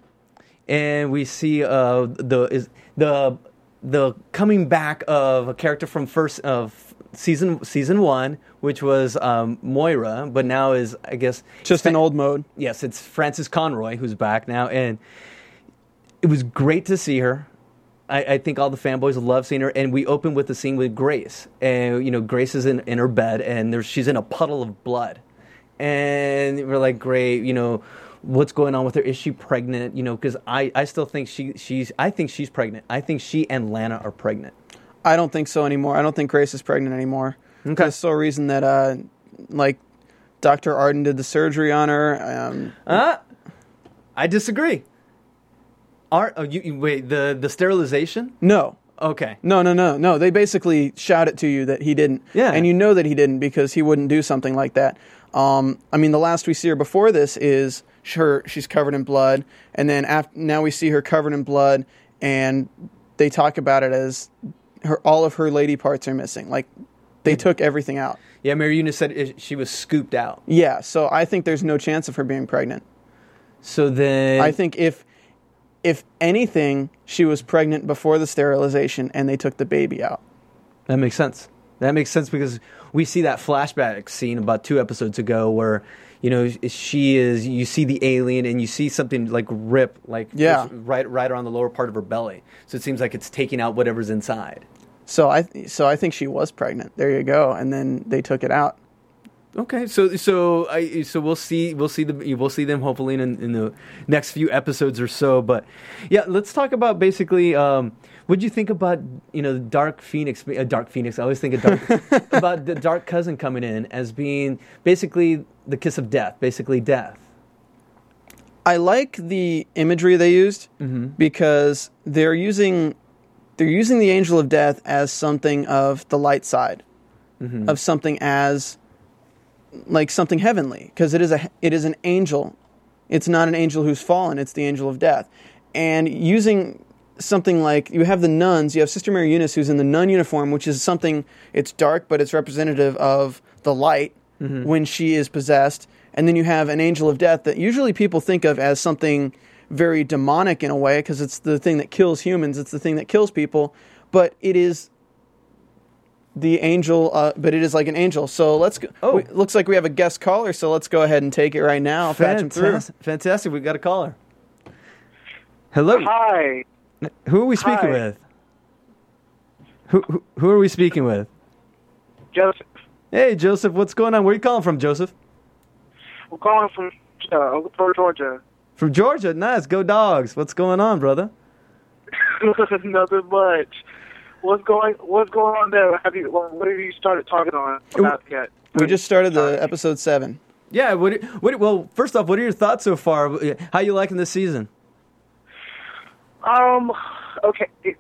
Speaker 5: and we see uh, the is the the coming back of a character from first of season season one, which was um, Moira, but now is, I guess...
Speaker 4: Just in old mode.
Speaker 5: Yes, it's Frances Conroy, who's back now, and it was great to see her. I, I think all the fanboys love seeing her, and we open with the scene with Grace. And, you know, Grace is in, in her bed, and there's, she's in a puddle of blood. And we're like, great, you know, what's going on with her? Is she pregnant? You know, because I, I still think she she's, I think she's pregnant. I think she and Lana are pregnant.
Speaker 4: I don't think so anymore. I don't think Grace is pregnant anymore. Okay. For the sole reason that, uh, like, Doctor Arden did the surgery on her. Um,
Speaker 5: uh, I disagree. Art, oh, you, you, wait, the, the sterilization?
Speaker 4: No.
Speaker 5: Okay.
Speaker 4: No, no, no, no. They basically shout it to you that he didn't.
Speaker 5: Yeah.
Speaker 4: And you know that he didn't because he wouldn't do something like that. Um, I mean, the last we see her before this is her, she's covered in blood, and then after, now we see her covered in blood, and they talk about it as her all of her lady parts are missing. Like, they took everything out.
Speaker 5: Yeah, Mary Eunice said it, she was scooped out.
Speaker 4: Yeah, so I think there's no chance of her being pregnant.
Speaker 5: So then...
Speaker 4: I think if if anything, she was pregnant before the sterilization, and they took the baby out.
Speaker 5: That makes sense. That makes sense because we see that flashback scene about two episodes ago where, you know, she is, you see the alien and you see something like rip, like
Speaker 4: yeah.
Speaker 5: right right around the lower part of her belly. So it seems like it's taking out whatever's inside.
Speaker 4: So I so I think she was pregnant. There you go. And then they took it out.
Speaker 5: Okay, so so I so we'll see we'll see the we'll see them hopefully in, in the next few episodes or so. But yeah, let's talk about basically. Um, what do you think about you know Dark Phoenix? Uh, Dark Phoenix. I always think of Dark about the Dark Cousin coming in as being basically the kiss of death, basically death.
Speaker 4: I like the imagery they used
Speaker 5: mm-hmm.
Speaker 4: because they're using they're using the angel of death as something of the light side,
Speaker 5: mm-hmm.
Speaker 4: of something as like something heavenly, because it is a it is an angel. It's not an angel who's fallen. It's the angel of death. And using something like, you have the nuns, you have Sister Mary Eunice who's in the nun uniform, which is something, it's dark, but it's representative of the light
Speaker 5: mm-hmm.
Speaker 4: when she is possessed. And then you have an angel of death that usually people think of as something very demonic in a way, because it's the thing that kills humans, it's the thing that kills people, but it is the angel, uh, but it is like an angel. So let's go.
Speaker 5: Oh.
Speaker 4: We, looks like we have a guest caller, so let's go ahead and take it right now. Patch him through.
Speaker 5: Fantastic. We've got a caller. Hello.
Speaker 7: Hi.
Speaker 5: Who are we speaking
Speaker 7: Hi.
Speaker 5: with? Who, who who are we speaking with?
Speaker 7: Joseph.
Speaker 5: Hey, Joseph. What's going on? Where are you calling from, Joseph?
Speaker 7: We're calling from uh, Oglethorpe, Georgia.
Speaker 5: From Georgia. Nice. Go Dogs. What's going on, brother?
Speaker 7: Nothing much. What's going What's going on there? Have you What have you started talking on about yet?
Speaker 4: We just started the episode seven.
Speaker 5: Yeah. What? What? Well, first off, what are your thoughts so far? How you liking this season?
Speaker 7: Um. Okay. It,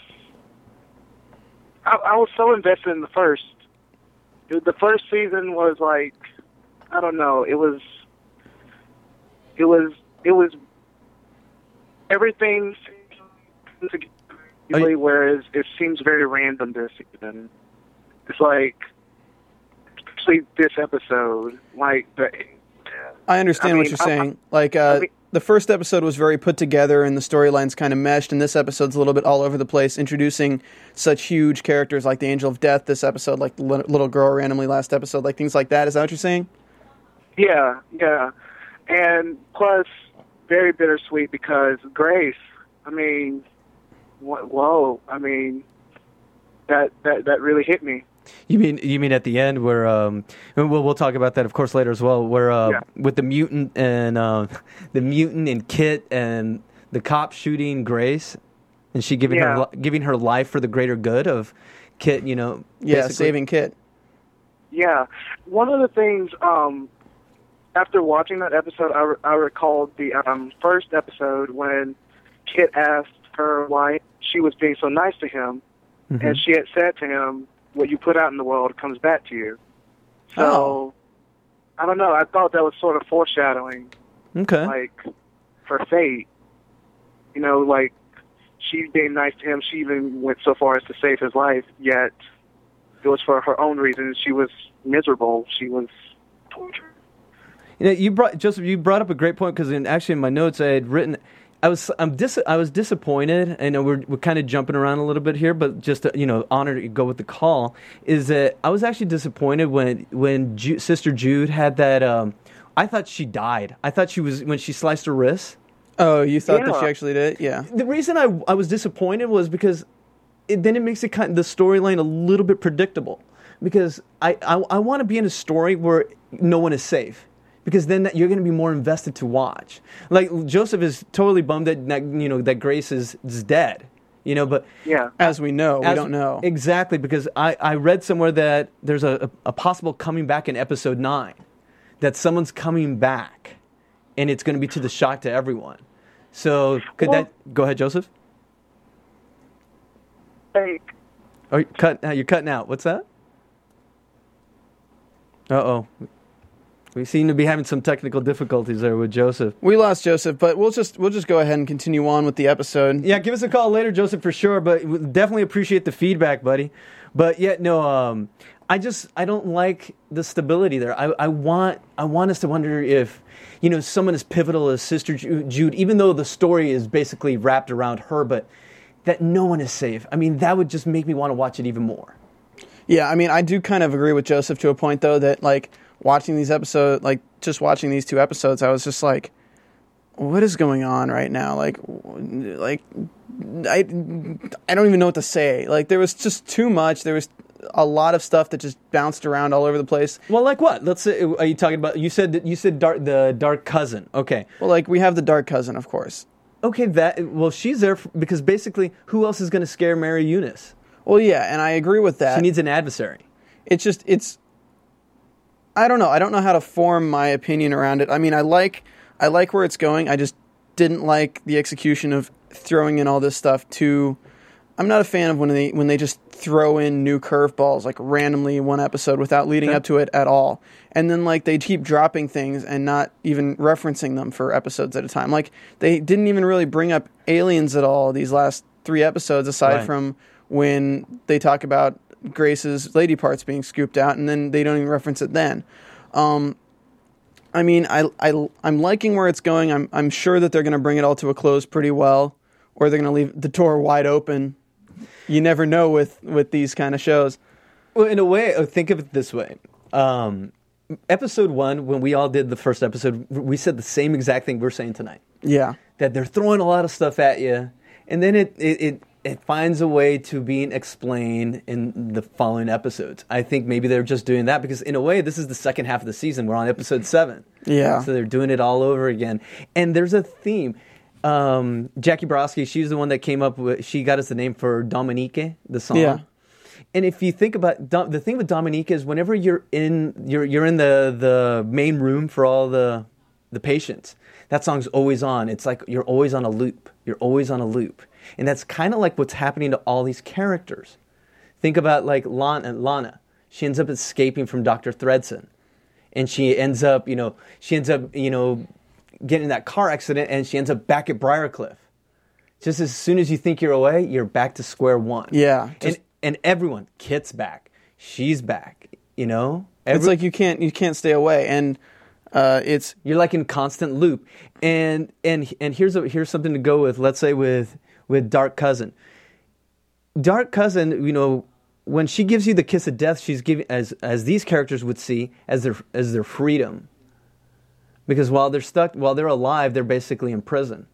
Speaker 7: I, I was so invested in the first. The first season was like, I don't know. It was. It was. It was. Everything. Usually, whereas it seems very random this season. It's like, especially this episode, like the.
Speaker 4: I understand
Speaker 7: I mean,
Speaker 4: what you're
Speaker 7: I,
Speaker 4: saying. Like, uh,
Speaker 7: I mean,
Speaker 4: the first episode was very put together and the storylines kind of meshed, and this episode's a little bit all over the place, introducing such huge characters like the Angel of Death this episode, like the little girl randomly last episode, like things like that. Is that what you're saying?
Speaker 7: Yeah, yeah. And plus, very bittersweet because Grace, I mean, whoa, I mean, that, that, that really hit me.
Speaker 5: You mean you mean at the end where um we'll we'll talk about that of course later as well, where uh,
Speaker 7: yeah.
Speaker 5: with the mutant and uh, the mutant and Kit and the cop shooting Grace and she giving
Speaker 7: yeah.
Speaker 5: her giving her life for the greater good of Kit, you know.
Speaker 4: Yeah,
Speaker 5: basically.
Speaker 4: saving Kit.
Speaker 7: Yeah, one of the things um after watching that episode, I, re- I recalled the um first episode when Kit asked her why she was being so nice to him,
Speaker 5: mm-hmm.
Speaker 7: and she had said to him, what you put out in the world comes back to you. So,
Speaker 4: oh.
Speaker 7: I don't know. I thought that was sort of foreshadowing.
Speaker 5: Okay.
Speaker 7: Like, for fate. You know, like, she being nice to him, she even went so far as to save his life, yet it was for her own reasons. She was miserable. She was tortured.
Speaker 5: You know, you brought Joseph. You brought up a great point because in actually in my notes I had written, I was I'm dis- I was disappointed. I know we're we're kind of jumping around a little bit here, but just to, you know, honor to go with the call is that I was actually disappointed when when Ju- Sister Jude had that. Um, I thought she died. I thought she was when she sliced her wrist.
Speaker 4: Oh, you thought
Speaker 7: Yeah.
Speaker 4: that she actually did? Yeah.
Speaker 5: The reason I I was disappointed was because it, then it makes it kind of, the storyline a little bit predictable because I I, I want to be in a story where no one is safe. Because then that, you're going to be more invested to watch. Like Joseph is totally bummed that, that you know that Grace is, is dead. You know, but
Speaker 7: Yeah.
Speaker 4: As we know, we
Speaker 5: as-
Speaker 4: don't know.
Speaker 5: exactly because I, I read somewhere that there's a, a, a possible coming back in episode nine, that someone's coming back, and it's going to be to the shock to everyone. So could
Speaker 7: Well-
Speaker 5: that go ahead, Joseph?
Speaker 7: Hey,
Speaker 5: Oh, you're, cut, you're cutting out. What's that? Uh oh. We seem to be having some technical difficulties there with Joseph.
Speaker 4: We lost Joseph, but we'll just we'll just go ahead and continue on with the episode.
Speaker 5: Yeah, give us a call later, Joseph, for sure. But we definitely appreciate the feedback, buddy. But yeah, no, um, I just I don't like the stability there. I, I want I want us to wonder if you know someone as pivotal as Sister Ju- Jude, even though the story is basically wrapped around her, but that no one is safe. I mean, that would just make me want to watch it even more.
Speaker 4: Yeah, I mean, I do kind of agree with Joseph to a point, though, that, like, watching these episodes, like, just watching these two episodes, I was just like, what is going on right now? Like, w- like, I, I don't even know what to say. Like, there was just too much. There was a lot of stuff that just bounced around all over the place.
Speaker 5: Well, like what? Let's say, are you talking about? You said that you said dark, the dark cousin. Okay,
Speaker 4: Well, like, we have the Dark Cousin, of course.
Speaker 5: okay. That well, she's there f- because basically, who else is going to scare Mary Eunice?
Speaker 4: Well, yeah, and I agree with that.
Speaker 5: She needs an adversary.
Speaker 4: It's just, it's, I don't know. I don't know how to form my opinion around it. I mean, I like, I like where it's going. I just didn't like the execution of throwing in all this stuff to, I'm not a fan of when they, when they just throw in new curveballs, like randomly in one episode without leading
Speaker 5: Okay.
Speaker 4: up to it at all. And then like they keep dropping things and not even referencing them for episodes at a time. Like they didn't even really bring up aliens at all these last three episodes aside
Speaker 5: Right.
Speaker 4: from when they talk about Grace's lady parts being scooped out, and then they don't even reference it then. Um, I mean, I, I, I'm liking where it's going. I'm, I'm sure that they're going to bring it all to a close pretty well, or they're going to leave the door wide open. You never know with, with these kind of shows.
Speaker 5: Well, in a way, uh, think of it this way. Um, episode one, when we all did the first episode, we said the same exact thing we're saying tonight.
Speaker 4: Yeah.
Speaker 5: That they're throwing a lot of stuff at you, and then it it, it, it finds a way to being explained in the following episodes. I think maybe they're just doing that because, in a way, this is the second half of the season. We're on episode seven.
Speaker 4: Yeah.
Speaker 5: So they're doing it all over again. And there's a theme. Um, Jackie Brodsky, she's the one that came up with, she got us the name for Dominique, the song.
Speaker 4: Yeah.
Speaker 5: And if you think about Dom, the thing with Dominique is whenever you're in you're you're in the, the main room for all the the patients, that song's always on. It's like you're always on a loop. You're always on a loop. And that's kind of like what's happening to all these characters. Think about like Lana, Lana. She ends up escaping from Doctor Thredson. And she ends up, you know, she ends up, you know, getting in that car accident and she ends up back at Briarcliff. Just as soon as you think you're away, you're back to square one.
Speaker 4: Yeah, just-
Speaker 5: and and everyone, Kit's back. She's back, you know?
Speaker 4: It's
Speaker 5: Every-
Speaker 4: like you can't, you can't stay away. And uh, it's,
Speaker 5: You're like in constant loop. And and and here's a, here's something to go with. Let's say with with Dark Cousin. Dark Cousin, you know, when she gives you the kiss of death, she's giving as as these characters would see as their as their freedom. Because while they're stuck, while they're alive, they're basically in prison.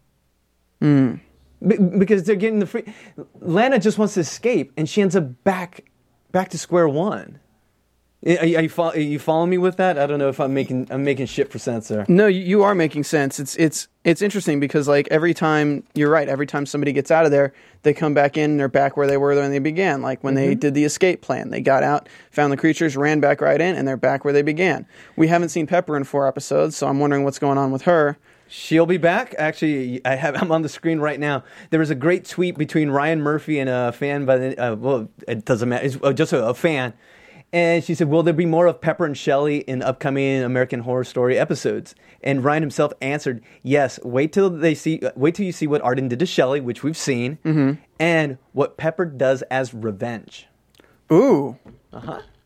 Speaker 4: mm,
Speaker 5: Be- because they're getting the free. Lana just wants to escape, and she ends up back back to square one. Are you, are you, fo- are you following me with that? I don't know if I'm making I'm making shit for sense there.
Speaker 4: no, you, you are making sense. It's, it's, it's interesting because like every time, you're right, every time somebody gets out of there, they come back in and they're back where they were when they began. Like when they did the escape plan, they got out, found the creatures, ran back right in, and they're back where they began. We haven't seen Pepper in four episodes, so I'm wondering what's going on with her.
Speaker 5: She'll be back. Actually, I have. I'm on the screen right now. There was a great tweet between Ryan Murphy and a fan by the. Uh, well, it doesn't matter. It's uh, just a, a fan, and she said, "Will there be more of Pepper and Shelley in upcoming American Horror Story episodes?" And Ryan himself answered, "Yes. Wait till they see. Wait till you see what Arden did to Shelley, which we've seen, and what Pepper does as revenge."
Speaker 4: Ooh.
Speaker 5: Uh huh.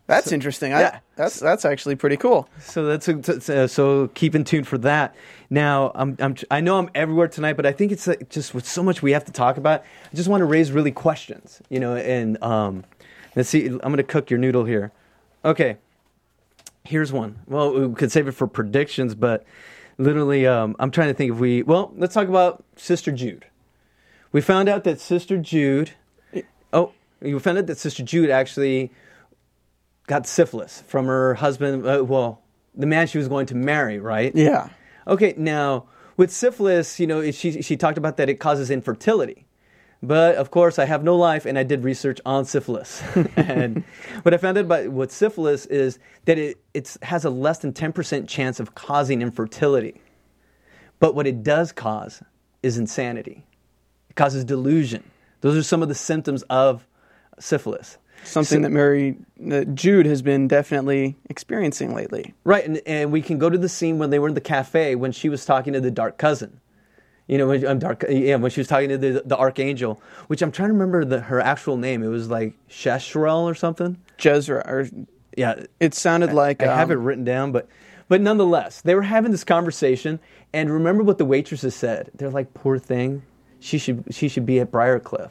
Speaker 4: That's
Speaker 5: So-
Speaker 4: interesting.
Speaker 5: yeah.
Speaker 4: I, that's that's actually pretty cool.
Speaker 5: So that's a, uh, so keep in tune for that. Now I'm, I'm I know I'm everywhere tonight, but I think it's like just with so much we have to talk about. I just want to raise really questions, you know. And um, let's see. I'm going to cook your noodle here. Okay, here's one. Well, we could save it for predictions, but literally, um, I'm trying to think if we. Well, let's talk about Sister Jude. We found out that Sister Jude. Oh, we found out that Sister Jude actually got syphilis from her husband, uh, well, the man she was going to marry, right?
Speaker 4: Yeah.
Speaker 5: Okay, now, with syphilis, you know, she she talked about that it causes infertility. But, of course, I have no life, and I did research on syphilis. And what I found out about with syphilis is that it it's, has a less than ten percent chance of causing infertility. But what it does cause is insanity. It causes delusion. Those are some of the symptoms of syphilis.
Speaker 4: Something
Speaker 5: So-
Speaker 4: that Mary that Jude has been definitely experiencing lately.
Speaker 5: Right, and, and we can go to the scene when they were in the cafe when she was talking to the dark cousin. You know, when, um, dark, yeah, when she was talking to the, the archangel, which I'm trying to remember the, her actual name. It was like Sheshrel or something.
Speaker 4: Jezra, or
Speaker 5: Yeah,
Speaker 4: it sounded like
Speaker 5: I have
Speaker 4: um,
Speaker 5: it written down, but but nonetheless, they were having this conversation, and remember what the waitresses said. They're like, "Poor thing, she should she should be at Briarcliff."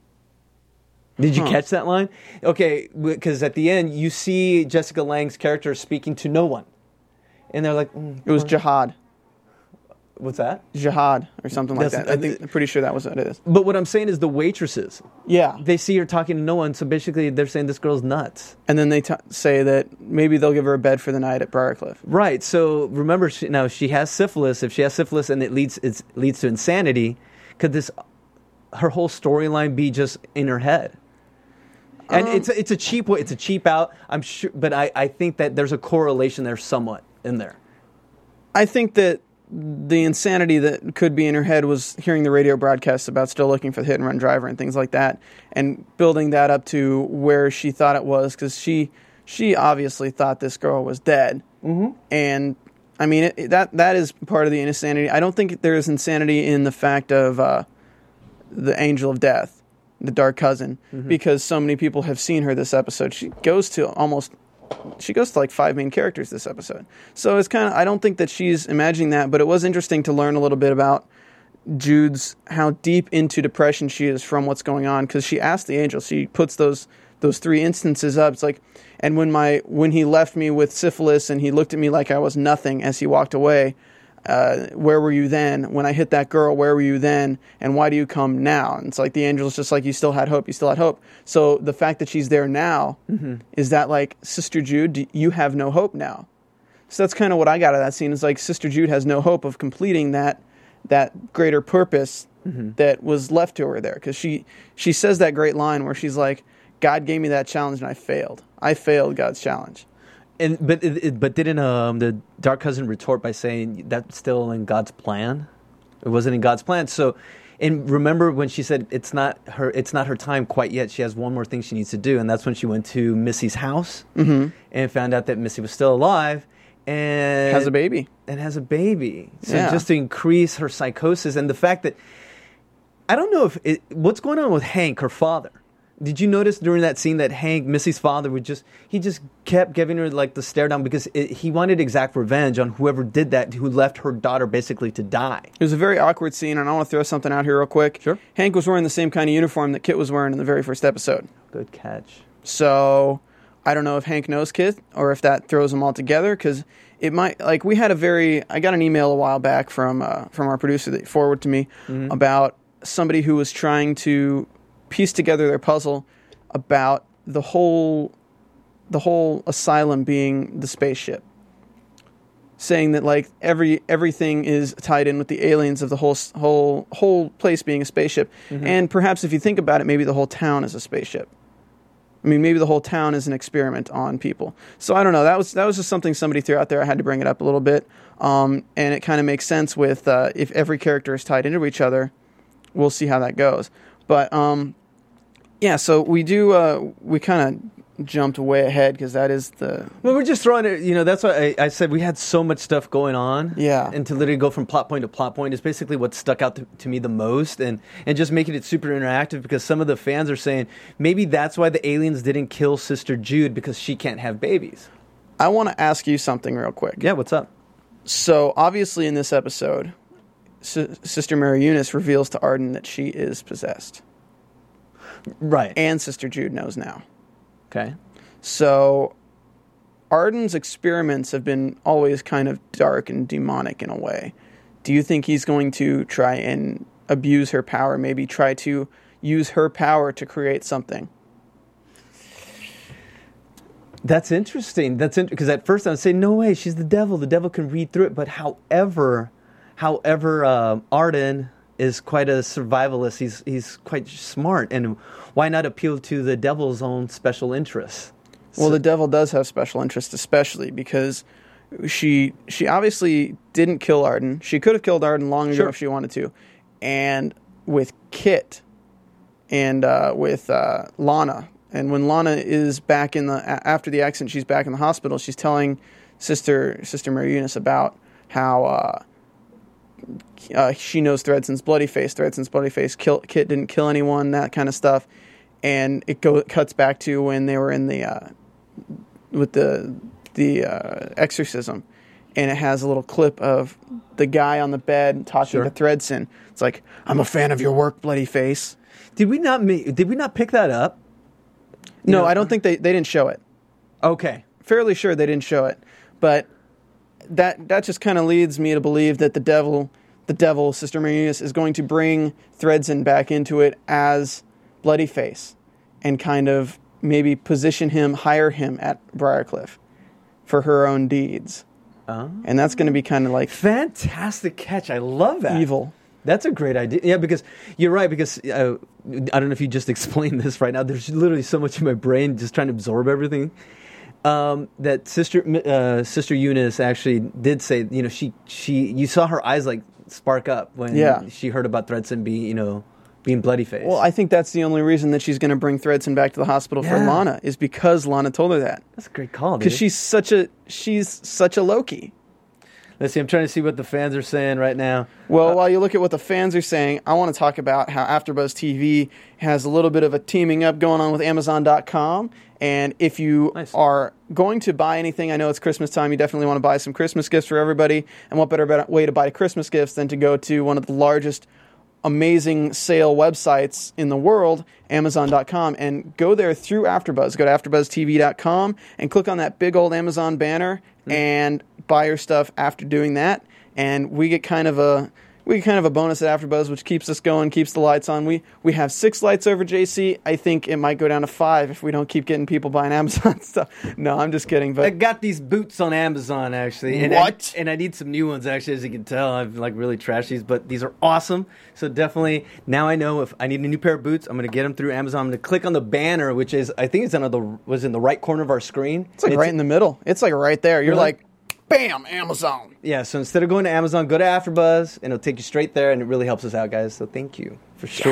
Speaker 5: Did you
Speaker 4: Huh.
Speaker 5: catch that line? Okay, because at the end you see Jessica Lange's character speaking to no one, and they're like, mm,
Speaker 4: It was
Speaker 5: poor-
Speaker 4: Jihad.
Speaker 5: What's that?
Speaker 4: Jihad or something like
Speaker 5: That's-
Speaker 4: that. I think I'm pretty sure that was what it is.
Speaker 5: But what I'm saying is the waitresses.
Speaker 4: Yeah.
Speaker 5: They see her talking to no one, so basically they're saying this girl's nuts.
Speaker 4: And then they t- say that maybe they'll give her a bed for the night at Briarcliff.
Speaker 5: Right. So remember, she, now she has syphilis. If she has syphilis and it leads it leads to insanity, could this her whole storyline be just in her head? And
Speaker 4: Um,
Speaker 5: it's a, it's a cheap way. It's a cheap out. I'm sure, but I, I think that there's a correlation there somewhat in there.
Speaker 4: I think that the insanity that could be in her head was hearing the radio broadcasts about still looking for the hit and run driver and things like that, and building that up to where she thought it was, because she she obviously thought this girl was dead. Mm-hmm. And I mean it, it- that that is part of the insanity. I don't think there is insanity in the fact of uh, the angel of death, the dark cousin, because so many people have seen her this episode. She goes to almost. She goes to like five main characters this episode. So it's kind of, I don't think that she's imagining that, but it was interesting to learn a little bit about Jude's, how deep into depression she is from what's going on, because she asked the angel, she puts those those three instances up. It's like, and when my when he left me with syphilis and he looked at me like I was nothing as he walked away, uh, where were you then? When I hit that girl, where were you then? And why do you come now? And it's like the angel's just like, you still had hope, you still had hope. So the fact that she's there now, mm-hmm. is that like, Sister Jude, do you have no hope now? So that's kind of what I got out of that scene, is like Sister Jude has no hope of completing that that greater purpose mm-hmm. that was left to her there. Because she, she says that great line where she's like, God gave me that challenge and I failed. I failed God's challenge.
Speaker 5: And but it, it- but didn't um, the dark cousin retort by saying that's still in God's plan? It wasn't in God's plan. So, and remember when she said it's not her it's not her time quite yet. She has one more thing she needs to do, and that's when she went to Missy's house
Speaker 4: Mm-hmm.
Speaker 5: and found out that Missy was still alive and
Speaker 4: Has a baby.
Speaker 5: and has a baby. So
Speaker 4: Yeah.
Speaker 5: just to increase her psychosis and the fact that I don't know if it, what's going on with Hank, her father. Did you notice during that scene that Hank, Missy's father, would just he just kept giving her like the stare down because it, he wanted exact revenge on whoever did that, who left her daughter basically to die.
Speaker 4: It was a very awkward scene, and I want to throw something out here real quick.
Speaker 5: Sure.
Speaker 4: Hank was wearing the same kind of uniform that Kit was wearing in the very first episode.
Speaker 5: Good catch.
Speaker 4: So I don't know if Hank knows Kit or if that throws them all together, because it might, like, we had a very, I got an email a while back from uh, from our producer that forwarded to me
Speaker 5: Mm-hmm.
Speaker 4: about somebody who was trying to piece together their puzzle about the whole the whole asylum being the spaceship, saying that like every everything is tied in with the aliens of the whole whole whole place being a spaceship.
Speaker 5: Mm-hmm.
Speaker 4: And perhaps if you think about it, maybe the whole town is a spaceship. I mean, maybe the whole town is an experiment on people. So I don't know. That was that was just something somebody threw out there. I had to bring it up a little bit, um, and it kind of makes sense with uh, if every character is tied into each other. We'll see how that goes. But um, yeah, so we do. Uh, we kind of jumped way ahead because that is the
Speaker 5: Well, we're just throwing it, you know, that's why I, I said we had so much stuff going on.
Speaker 4: Yeah.
Speaker 5: And to literally go from plot point to plot point is basically what stuck out to, to me the most, and, and just making it super interactive because some of the fans are saying maybe that's why the aliens didn't kill Sister Jude because she can't have babies.
Speaker 4: I want to ask you something real quick.
Speaker 5: Yeah, what's up?
Speaker 4: So, obviously in this episode, S- Sister Mary Eunice reveals to Arden that she is possessed.
Speaker 5: Right.
Speaker 4: And Sister Jude knows now.
Speaker 5: Okay.
Speaker 4: So, Arden's experiments have been always kind of dark and demonic in a way. Do you think he's going to try and abuse her power, maybe try to use her power to create something?
Speaker 5: That's interesting. That's because at first I would say, no way, she's the devil. The devil can read through it. But however, however, uh, Arden is quite a survivalist. He's he's quite smart, and why not appeal to the devil's own special interests?
Speaker 4: Well,
Speaker 5: So-
Speaker 4: the devil does have special interest, especially because she she obviously didn't kill Arden. She could have killed Arden long ago
Speaker 5: Sure.
Speaker 4: if she wanted to. And with Kit and uh, with uh, Lana, and when Lana is back in the a- after the accident, she's back in the hospital. She's telling Sister Sister Mary Eunice about how uh, uh, she knows Thredson's bloody face. Thredson's bloody face. Kill, Kit didn't kill anyone. That kind of stuff. And it go cuts back to when they were in the uh, with the the uh, exorcism, and it has a little clip of the guy on the bed talking
Speaker 5: Sure.
Speaker 4: to Thredson. It's like, "I'm a fan of your work, bloody face."
Speaker 5: Did we not ma- did we not pick that up?
Speaker 4: No,
Speaker 5: know,
Speaker 4: I don't think they, they didn't show it.
Speaker 5: Okay.
Speaker 4: Fairly sure they didn't show it, but that that just kind of leads me to believe that the devil, the devil, Sister Mary Eunice, is going to bring Thredson back into it as bloody face, and kind of maybe position him, hire him at Briarcliff for her own deeds.
Speaker 5: Oh.
Speaker 4: And that's going to be kind of like
Speaker 5: Fantastic catch. I love that.
Speaker 4: evil.
Speaker 5: That's a great idea. Yeah, because you're right. Because uh, I don't know if you just explained this right now. There's literally so much in my brain just trying to absorb everything. Um, that sister uh, Sister Eunice actually did say, you know, she she you saw her eyes like spark up when
Speaker 4: Yeah.
Speaker 5: she heard about Thredson being, you know, being bloody face.
Speaker 4: Well, I think that's the only reason that she's going to bring Thredson back to the hospital for
Speaker 5: Yeah.
Speaker 4: Lana, is because Lana told her that.
Speaker 5: That's a great call, dude.
Speaker 4: Because she's such a she's such a Loki.
Speaker 5: Let's see. I'm trying to see what the fans are saying right now.
Speaker 4: Well, while you look at what the fans are saying, I want to talk about how AfterBuzz T V has a little bit of a teaming up going on with Amazon dot com. And if you
Speaker 5: Nice.
Speaker 4: are going to buy anything, I know it's Christmas time, you definitely want to buy some Christmas gifts for everybody. And what better better way to buy Christmas gifts than to go to one of the largest amazing sale websites in the world, Amazon dot com, and go there through AfterBuzz. Go to after buzz T V dot com and click on that big old Amazon banner and buy your stuff after doing that. And we get kind of a we get kind of a bonus at AfterBuzz, which keeps us going, keeps the lights on. We we have six lights over J C. I think it might go down to five if we don't keep getting people buying Amazon stuff. No, I'm just kidding. But
Speaker 5: I got these boots on Amazon, actually. And
Speaker 4: What?
Speaker 5: I, and I need some new ones, actually, as you can tell. I've like really trashed these, but these are awesome. So definitely, now I know if I need a new pair of boots, I'm going to get them through Amazon. I'm going to click on the banner, which is, I think it's on the, was in the right corner of our screen.
Speaker 4: it's like right in the middle. It's like right there. You're
Speaker 5: Really?
Speaker 4: like, bam, Amazon.
Speaker 5: Yeah, so instead of going to Amazon, go to AfterBuzz, and it'll take you straight there, and it really helps us out, guys. So thank you, for sure.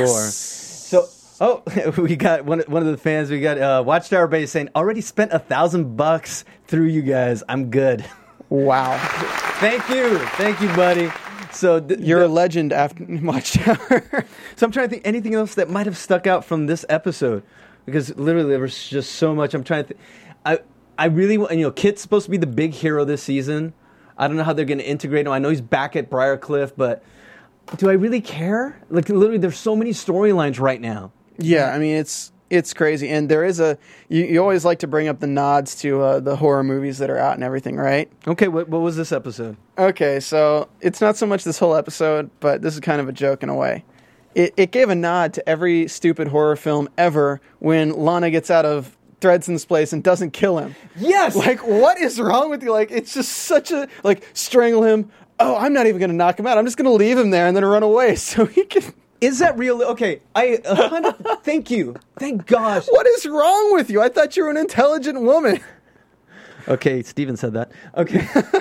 Speaker 5: So, oh, we got one, one of the fans, we got uh, Watchtower Bay saying, already spent a thousand bucks through you guys. I'm good.
Speaker 4: Wow.
Speaker 5: Thank you. Thank you, buddy. So th-
Speaker 4: You're a legend after Watchtower.
Speaker 5: So I'm trying to think anything else that might have stuck out from this episode, because literally there was just so much. I'm trying to think. I I really want, you know, Kit's supposed to be the big hero this season. I don't know how they're going to integrate him. I know he's back at Briarcliff, but do I really care? Like literally, there's so many storylines right now.
Speaker 4: Yeah, I mean, it's it's crazy. And there is a, you, you always like to bring up the nods to uh, the horror movies that are out and everything, right?
Speaker 5: Okay, what what was this episode?
Speaker 4: Okay, so it's not so much this whole episode, but this is kind of a joke in a way. It, it gave a nod to every stupid horror film ever when Lana gets out of Thredson's place and doesn't kill him.
Speaker 5: Yes.
Speaker 4: Like, what is wrong with you? Like, it's just such a, like, strangle him. Oh, I'm not even going to knock him out. I'm just going to leave him there and then run away so he can...
Speaker 5: Is that real? Okay, I one hundred thank you, thank gosh.
Speaker 4: What is wrong with you? I thought you were an intelligent woman.
Speaker 5: Okay, Steven said that. Okay.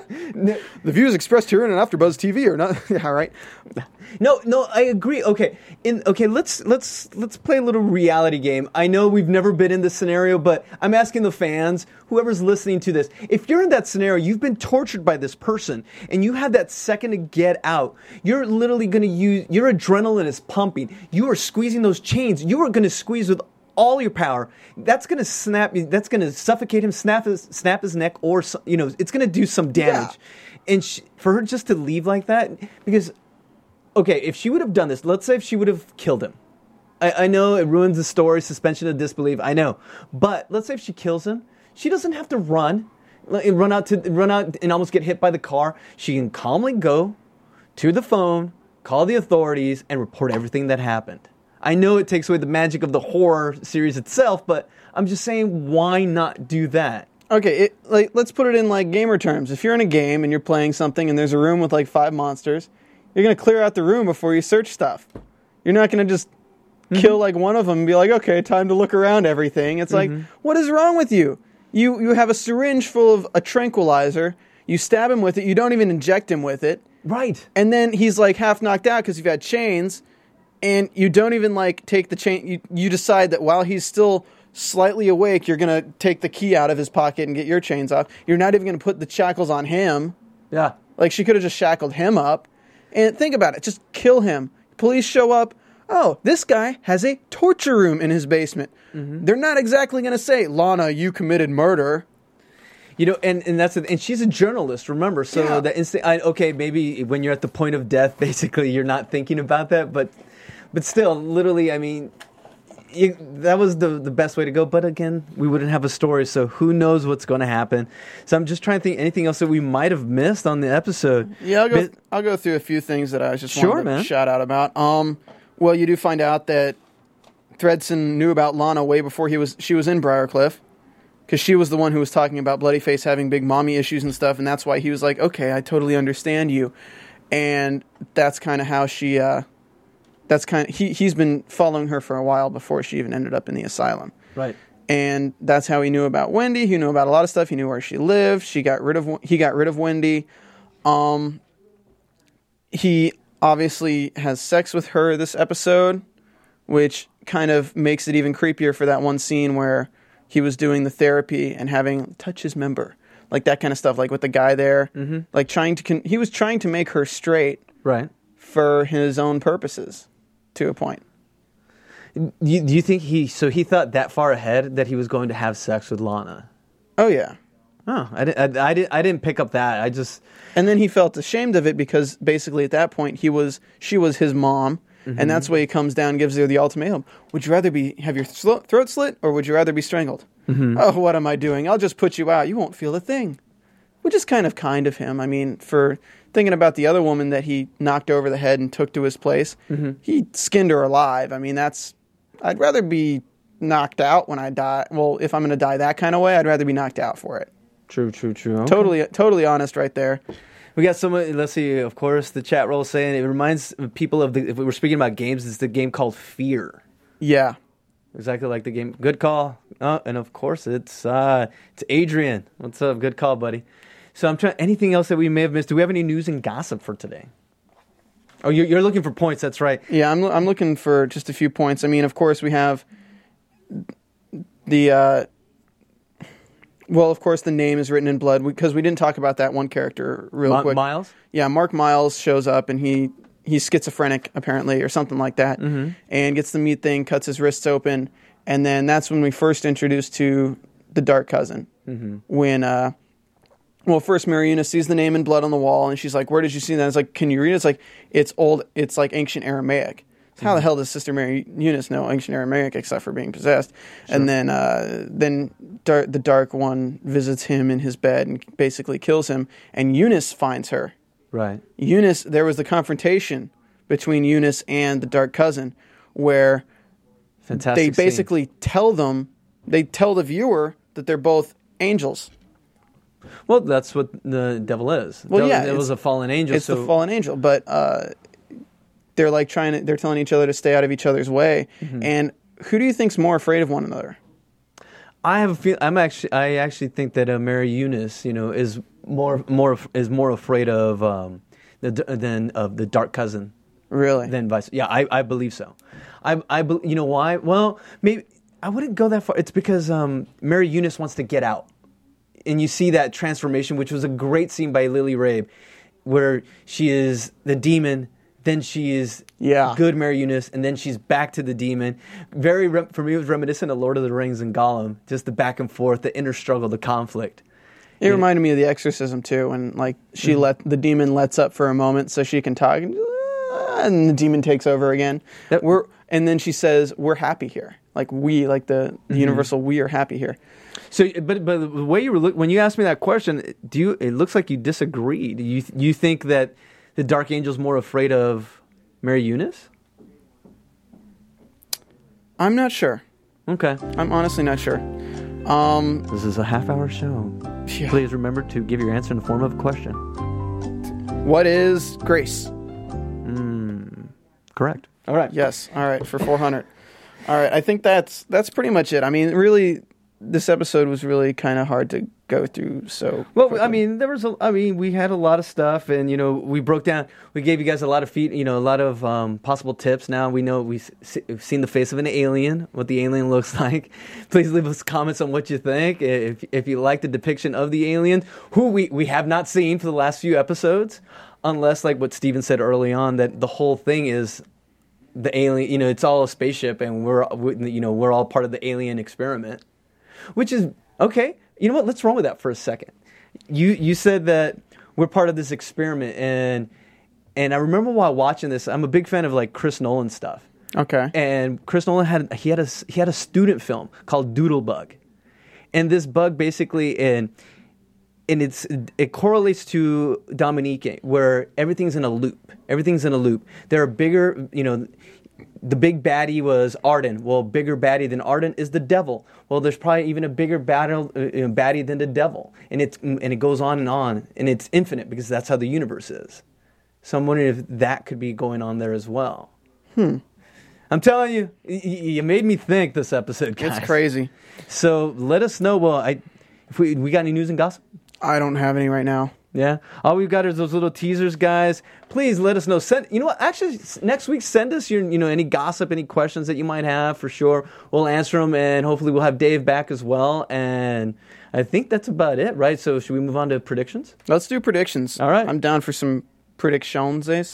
Speaker 4: The views expressed here in an AfterBuzz T V are not. Yeah, right.
Speaker 5: No, no, I agree. Okay, in okay, let's let's let's play a little reality game. I know we've never been in this scenario, but I'm asking the fans, whoever's listening to this, if you're in that scenario, you've been tortured by this person, and you have that second to get out. You're literally going to use your adrenaline is pumping. You are squeezing those chains. You are going to squeeze with all your power. That's going to snap. That's going to suffocate him, snap his snap his neck, or you know, it's going to do some damage. Yeah. And she, for her just to leave like that, because. Okay, if she would have done this, let's say if she would have killed him. I, I know it ruins the story, suspension of disbelief, I know. But let's say if she kills him, she doesn't have to run, run out to run out and almost get hit by the car. She can calmly go to the phone, call the authorities, and report everything that happened. I know it takes away the magic of the horror series itself, but I'm just saying, why not do that?
Speaker 4: Okay, it, like let's put it in like gamer terms. If you're in a game and you're playing something and there's a room with like five monsters, you're going to clear out the room before you search stuff. You're not going to just mm-hmm. kill like one of them and be like, okay, time to look around everything. It's mm-hmm. like, what is wrong with you? You you have a syringe full of a tranquilizer. You stab him with it. You don't even inject him with it.
Speaker 5: Right.
Speaker 4: And then he's like half knocked out because you've had chains. And you don't even like take the chain. You, you decide that while he's still slightly awake, you're going to take the key out of his pocket and get your chains off. You're not even going to put the shackles on him.
Speaker 5: Yeah.
Speaker 4: Like she could have just shackled him up. And think about it. Just kill him. Police show up. Oh, this guy has a torture room in his basement. Mm-hmm. They're not exactly going to say, Lana, you committed murder.
Speaker 5: You know, and, and that's a, and she's a journalist, remember? So
Speaker 4: yeah.
Speaker 5: that instant, I, okay, maybe when you're at the point of death, basically, you're not thinking about that. But but still, literally, I mean, you, that was the, the best way to go. But again, we wouldn't have a story, so who knows what's going to happen. So I'm just trying to think anything else that we might have missed on the episode.
Speaker 4: Yeah, I'll go,
Speaker 5: but,
Speaker 4: I'll go through a few things that I just
Speaker 5: sure,
Speaker 4: wanted to
Speaker 5: man.
Speaker 4: shout out about. Um, well, you do find out that Thredson knew about Lana way before he was she was in Briarcliff, because she was the one who was talking about Bloodyface having big mommy issues and stuff, and that's why he was like, okay, I totally understand you. And that's kind of how she... Uh, That's kind of, he, he's been following her for a while before she even ended up in the asylum.
Speaker 5: Right.
Speaker 4: And that's how he knew about Wendy. He knew about a lot of stuff. He knew where she lived. She got rid of, he got rid of Wendy. Um, he obviously has sex with her this episode, which kind of makes it even creepier for that one scene where he was doing the therapy and having touch his member. Like that kind of stuff, like with the guy there. Mm-hmm. Like trying to, con- he was trying to make her straight.
Speaker 5: Right.
Speaker 4: For his own purposes. To a point.
Speaker 5: Do you, do you think he... So he thought that far ahead that he was going to have sex with Lana?
Speaker 4: Oh, yeah.
Speaker 5: Oh, I didn't, I, I, didn't, I didn't pick up that. I just...
Speaker 4: And then he felt ashamed of it because basically at that point he was she was his mom. Mm-hmm. And that's why he comes down and gives her the ultimatum. Would you rather be have your sl- throat slit or would you rather be strangled? Mm-hmm. Oh, what am I doing? I'll just put you out. You won't feel a thing. Which is kind of kind of him. I mean, for... Thinking about the other woman that he knocked over the head and took to his place, mm-hmm. he skinned her alive. I mean, that's... I'd rather be knocked out when I die. Well, if I'm going to die that kind of way, I'd rather be knocked out for it.
Speaker 5: True, true, true. Okay.
Speaker 4: Totally, totally honest right there.
Speaker 5: We got someone, let's see, of course, the chat roll saying it reminds people of the... If we were speaking about games, it's the game called Fear.
Speaker 4: Yeah.
Speaker 5: Exactly like the game. Good call. Oh, and of course, it's uh, it's Adrian. What's up? Good call, buddy. So I'm trying. Anything else that we may have missed? Do we have any news and gossip for today? Oh, you're, you're looking for points. That's right.
Speaker 4: Yeah, I'm I'm looking for just a few points. I mean, of course, we have the. Uh, well, of course, the name is written in blood because we didn't talk about that one character real
Speaker 5: Ma-
Speaker 4: quick.
Speaker 5: Miles.
Speaker 4: Yeah, Mark Miles shows up and he he's schizophrenic apparently or something like that, mm-hmm. and gets the meat thing, cuts his wrists open, and then that's when we first introduced to the Dark Cousin mm-hmm. when. Uh, Well, first Mariuna sees the name in blood on the wall, and she's like, "Where did you see that?" It's like, "Can you read it?" It's like, "It's old. It's like ancient Aramaic." So how the hell does Sister Mary Eunice know ancient Aramaic except for being possessed? Sure. And then, uh, then Dar- the Dark One visits him in his bed and basically kills him. And Eunice finds her.
Speaker 5: Right.
Speaker 4: Eunice. There was the confrontation between Eunice and the Dark Cousin, where
Speaker 5: Fantastic
Speaker 4: they basically
Speaker 5: scene.
Speaker 4: tell them, they tell the viewer that they're both angels.
Speaker 5: Well, that's what the devil is.
Speaker 4: Well,
Speaker 5: devil,
Speaker 4: yeah,
Speaker 5: it was a fallen angel.
Speaker 4: It's
Speaker 5: so.
Speaker 4: the fallen angel, but uh, they're like trying to. They're telling each other to stay out of each other's way. Mm-hmm. And who do you think's more afraid of one another?
Speaker 5: I have a feel. I'm actually. I actually think that uh, Mary Eunice, you know, is more more is more afraid of um, the than of the dark cousin.
Speaker 4: Really?
Speaker 5: Than vice. Yeah, I, I believe so. I I be- you know why? Well, maybe I wouldn't go that far. It's because um, Mary Eunice wants to get out, and you see that transformation, which was a great scene by Lily Rabe, where she is the demon. Then she is
Speaker 4: yeah.
Speaker 5: good Mary Eunice, and then she's back to the demon. Very, re- for me, it was reminiscent of Lord of the Rings and Gollum. Just the back and forth, the inner struggle, the conflict.
Speaker 4: It you reminded know? me of The Exorcism, too, when like she mm-hmm. let the demon lets up for a moment so she can talk, and the demon takes over again. That, we're And then she says, we're happy here. Like we, like the, the mm-hmm. universal, we are happy here.
Speaker 5: So, but but the way you were look, when you asked me that question, do you? It looks like you disagreed. You you think that the Dark Angel's more afraid of Mary Eunice?
Speaker 4: I'm not sure.
Speaker 5: Okay.
Speaker 4: I'm honestly not sure. Um,
Speaker 5: this is a half-hour show. Yeah. Please remember to give your answer in the form of a question.
Speaker 4: What is grace?
Speaker 5: Mm, correct. All right.
Speaker 4: Yes. All right. For four hundred. All right. I think that's that's pretty much it. I mean, really, this episode was really kind of hard to go through. So
Speaker 5: well,
Speaker 4: quickly.
Speaker 5: I mean, there was a, I mean, we had a lot of stuff, and you know, we broke down. We gave you guys a lot of feet, you know, a lot of um, possible tips. Now we know we've, we've seen the face of an alien, what the alien looks like. Please leave us comments on what you think. If if you like the depiction of the alien, who we we have not seen for the last few episodes, unless like what Steven said early on, that the whole thing is the alien. You know, it's all a spaceship, and we're you know we're all part of the alien experiment. Which is, okay, you know what, let's run with that for a second. You you said that we're part of this experiment, and and I remember while watching this, I'm a big fan of like Chris Nolan stuff.
Speaker 4: Okay.
Speaker 5: And Chris Nolan had he had a he had a student film called Doodlebug. And this bug basically and and it's it correlates to Dominique, where everything's in a loop. Everything's in a loop. There are bigger, you know, the big baddie was Arden. Well, bigger baddie than Arden is the devil. Well, there's probably even a bigger battle, uh, baddie than the devil, and it's and it goes on and on, and it's infinite because that's how the universe is. So I'm wondering if that could be going on there as well.
Speaker 4: Hmm.
Speaker 5: I'm telling you, y- you made me think this episode, guys.
Speaker 4: It's crazy.
Speaker 5: So let us know. Well, I if we we got any news and gossip?
Speaker 4: I don't have any right now.
Speaker 5: Yeah. All we've got is those little teasers, guys. Please let us know. Send, you know what? Actually, next week, send us your, you know, any gossip, any questions that you might have for sure. We'll answer them, and hopefully we'll have Dave back as well. And I think that's about it, right? So should we move on to predictions?
Speaker 4: Let's do predictions.
Speaker 5: All right.
Speaker 4: I'm down for some predictions.
Speaker 1: And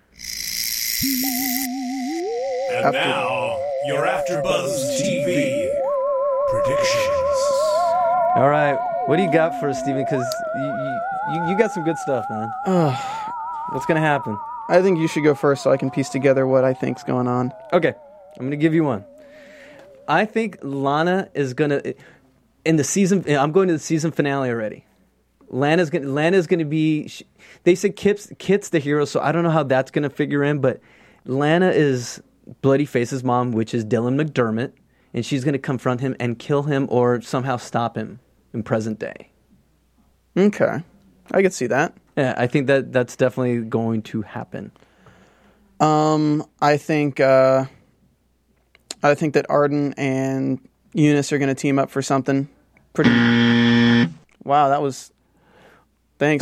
Speaker 1: After- now, your AfterBuzz T V predictions.
Speaker 5: All right. What do you got for us, Steven? Because you, you, you got some good stuff, man.
Speaker 4: Ugh.
Speaker 5: What's going to happen?
Speaker 4: I think you should go first so I can piece together what I think's going on.
Speaker 5: Okay. I'm going to give you one. I think Lana is going to... In the season... I'm going to the season finale already. Lana's going Lana's going to be... She, they said Kit's, Kit's the hero, so I don't know how that's going to figure in, but Lana is Bloody Face's mom, which is Dylan McDermott, and she's going to confront him and kill him or somehow stop him in present day.
Speaker 4: Okay. I could see that.
Speaker 5: Yeah, I think that that's definitely going to happen.
Speaker 4: Um, I think uh, I think that Arden and Eunice are going to team up for something pretty... Wow, that was... Thanks.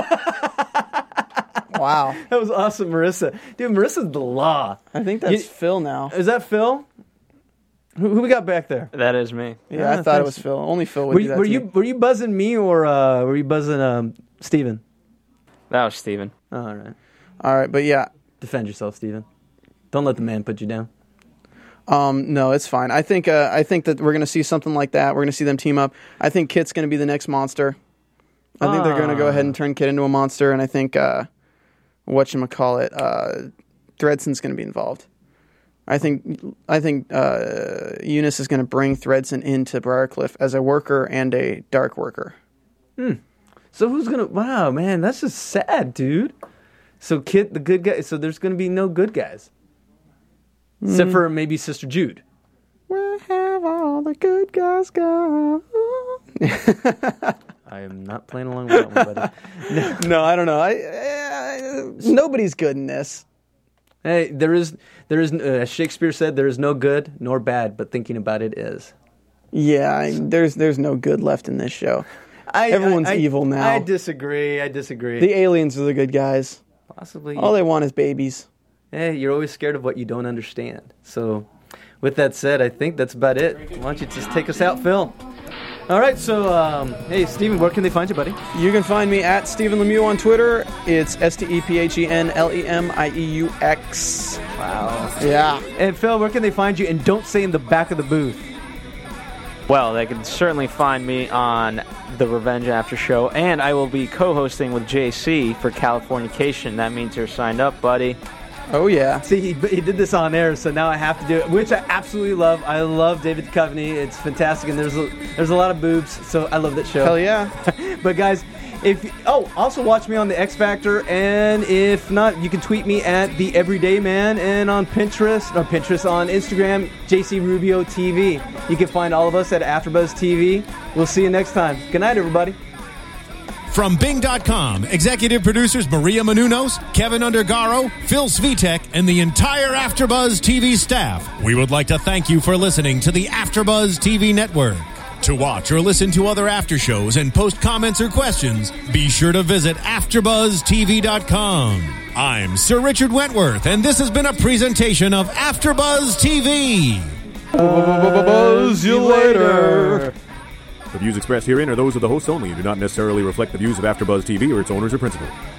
Speaker 4: Wow.
Speaker 5: That was awesome, Marissa. Dude, Marissa's the law.
Speaker 4: I think that's
Speaker 5: you,
Speaker 4: Phil now.
Speaker 5: Is that Phil? Who, who we got back there?
Speaker 8: That is me.
Speaker 4: Yeah,
Speaker 5: yeah
Speaker 4: I thought
Speaker 5: thanks.
Speaker 4: it was Phil. Only Phil would
Speaker 5: were
Speaker 4: do
Speaker 5: you,
Speaker 4: that
Speaker 5: were
Speaker 4: to
Speaker 5: you
Speaker 4: me.
Speaker 5: Were you buzzing me or uh, were you buzzing um, Steven?
Speaker 8: That was Steven.
Speaker 5: Oh, all right.
Speaker 4: All right, but yeah.
Speaker 5: Defend yourself, Steven. Don't let the man put you down.
Speaker 4: Um, no, it's fine. I think uh, I think that we're going to see something like that. We're going to see them team up. I think Kit's going to be the next monster. I think they're going to go ahead and turn Kit into a monster, and I think uh, whatchamacallit, uh, Thredson's going to be involved. I think I think uh, Eunice is going to bring Thredson into Briarcliff as a worker and a dark worker.
Speaker 5: Hmm. So who's going to... Wow, man, that's just sad, dude. So Kit, the good guy... So there's going to be no good guys. Mm. Except for maybe Sister Jude.
Speaker 4: Where have all the good guys gone?
Speaker 5: I am not playing along with that one, buddy.
Speaker 4: No, no I don't know. I, I, nobody's good in this.
Speaker 5: Hey, there is, there is, uh, as Shakespeare said, there is no good nor bad, but thinking about it is.
Speaker 4: Yeah, I, there's there's no good left in this show.
Speaker 5: I,
Speaker 4: Everyone's
Speaker 5: I, I,
Speaker 4: evil now.
Speaker 5: I disagree. I disagree.
Speaker 4: The aliens are the good guys.
Speaker 5: Possibly.
Speaker 4: All they want is babies.
Speaker 5: Hey, you're always scared of what you don't understand. So, with that said, I think that's about it. Why don't you just take us out, Phil? All right, so, um, hey, Steven, where can they find you, buddy?
Speaker 4: You can find me at Stephen Lemieux on Twitter. It's S T E P H E N L E M I E U X.
Speaker 5: Wow.
Speaker 4: Yeah.
Speaker 5: And, Phil, where can they find you? And don't say in the back of the booth.
Speaker 8: Well, they can certainly find me on the Revenge After Show, and I will be co-hosting with J C for Californication. That means you're signed up, buddy.
Speaker 4: Oh, yeah.
Speaker 5: See, he, he did this on air, so now I have to do it, which I absolutely love. I love David Duchovny. It's fantastic, and there's a, there's a lot of boobs, so I love that show.
Speaker 4: Hell yeah.
Speaker 5: But, guys, if oh, also watch me on The X Factor, and if not, you can tweet me at The Everyday Man, and on Pinterest, or Pinterest, on Instagram, J C Rubio T V. You can find all of us at AfterBuzz T V. We'll see you next time. Good night, everybody.
Speaker 3: From Bing dot com, executive producers Maria Menounos, Kevin Undergaro, Phil Svitek, and the entire AfterBuzz T V staff, we would like to thank you for listening to the AfterBuzz T V network. To watch or listen to other after shows and post comments or questions, be sure to visit after buzz T V dot com. I'm Sir Richard Wentworth, and this has been a presentation of AfterBuzz T V.
Speaker 4: Buzz you later.
Speaker 9: The views expressed herein are those of the hosts only and do not necessarily reflect the views of AfterBuzz T V or its owners or principals.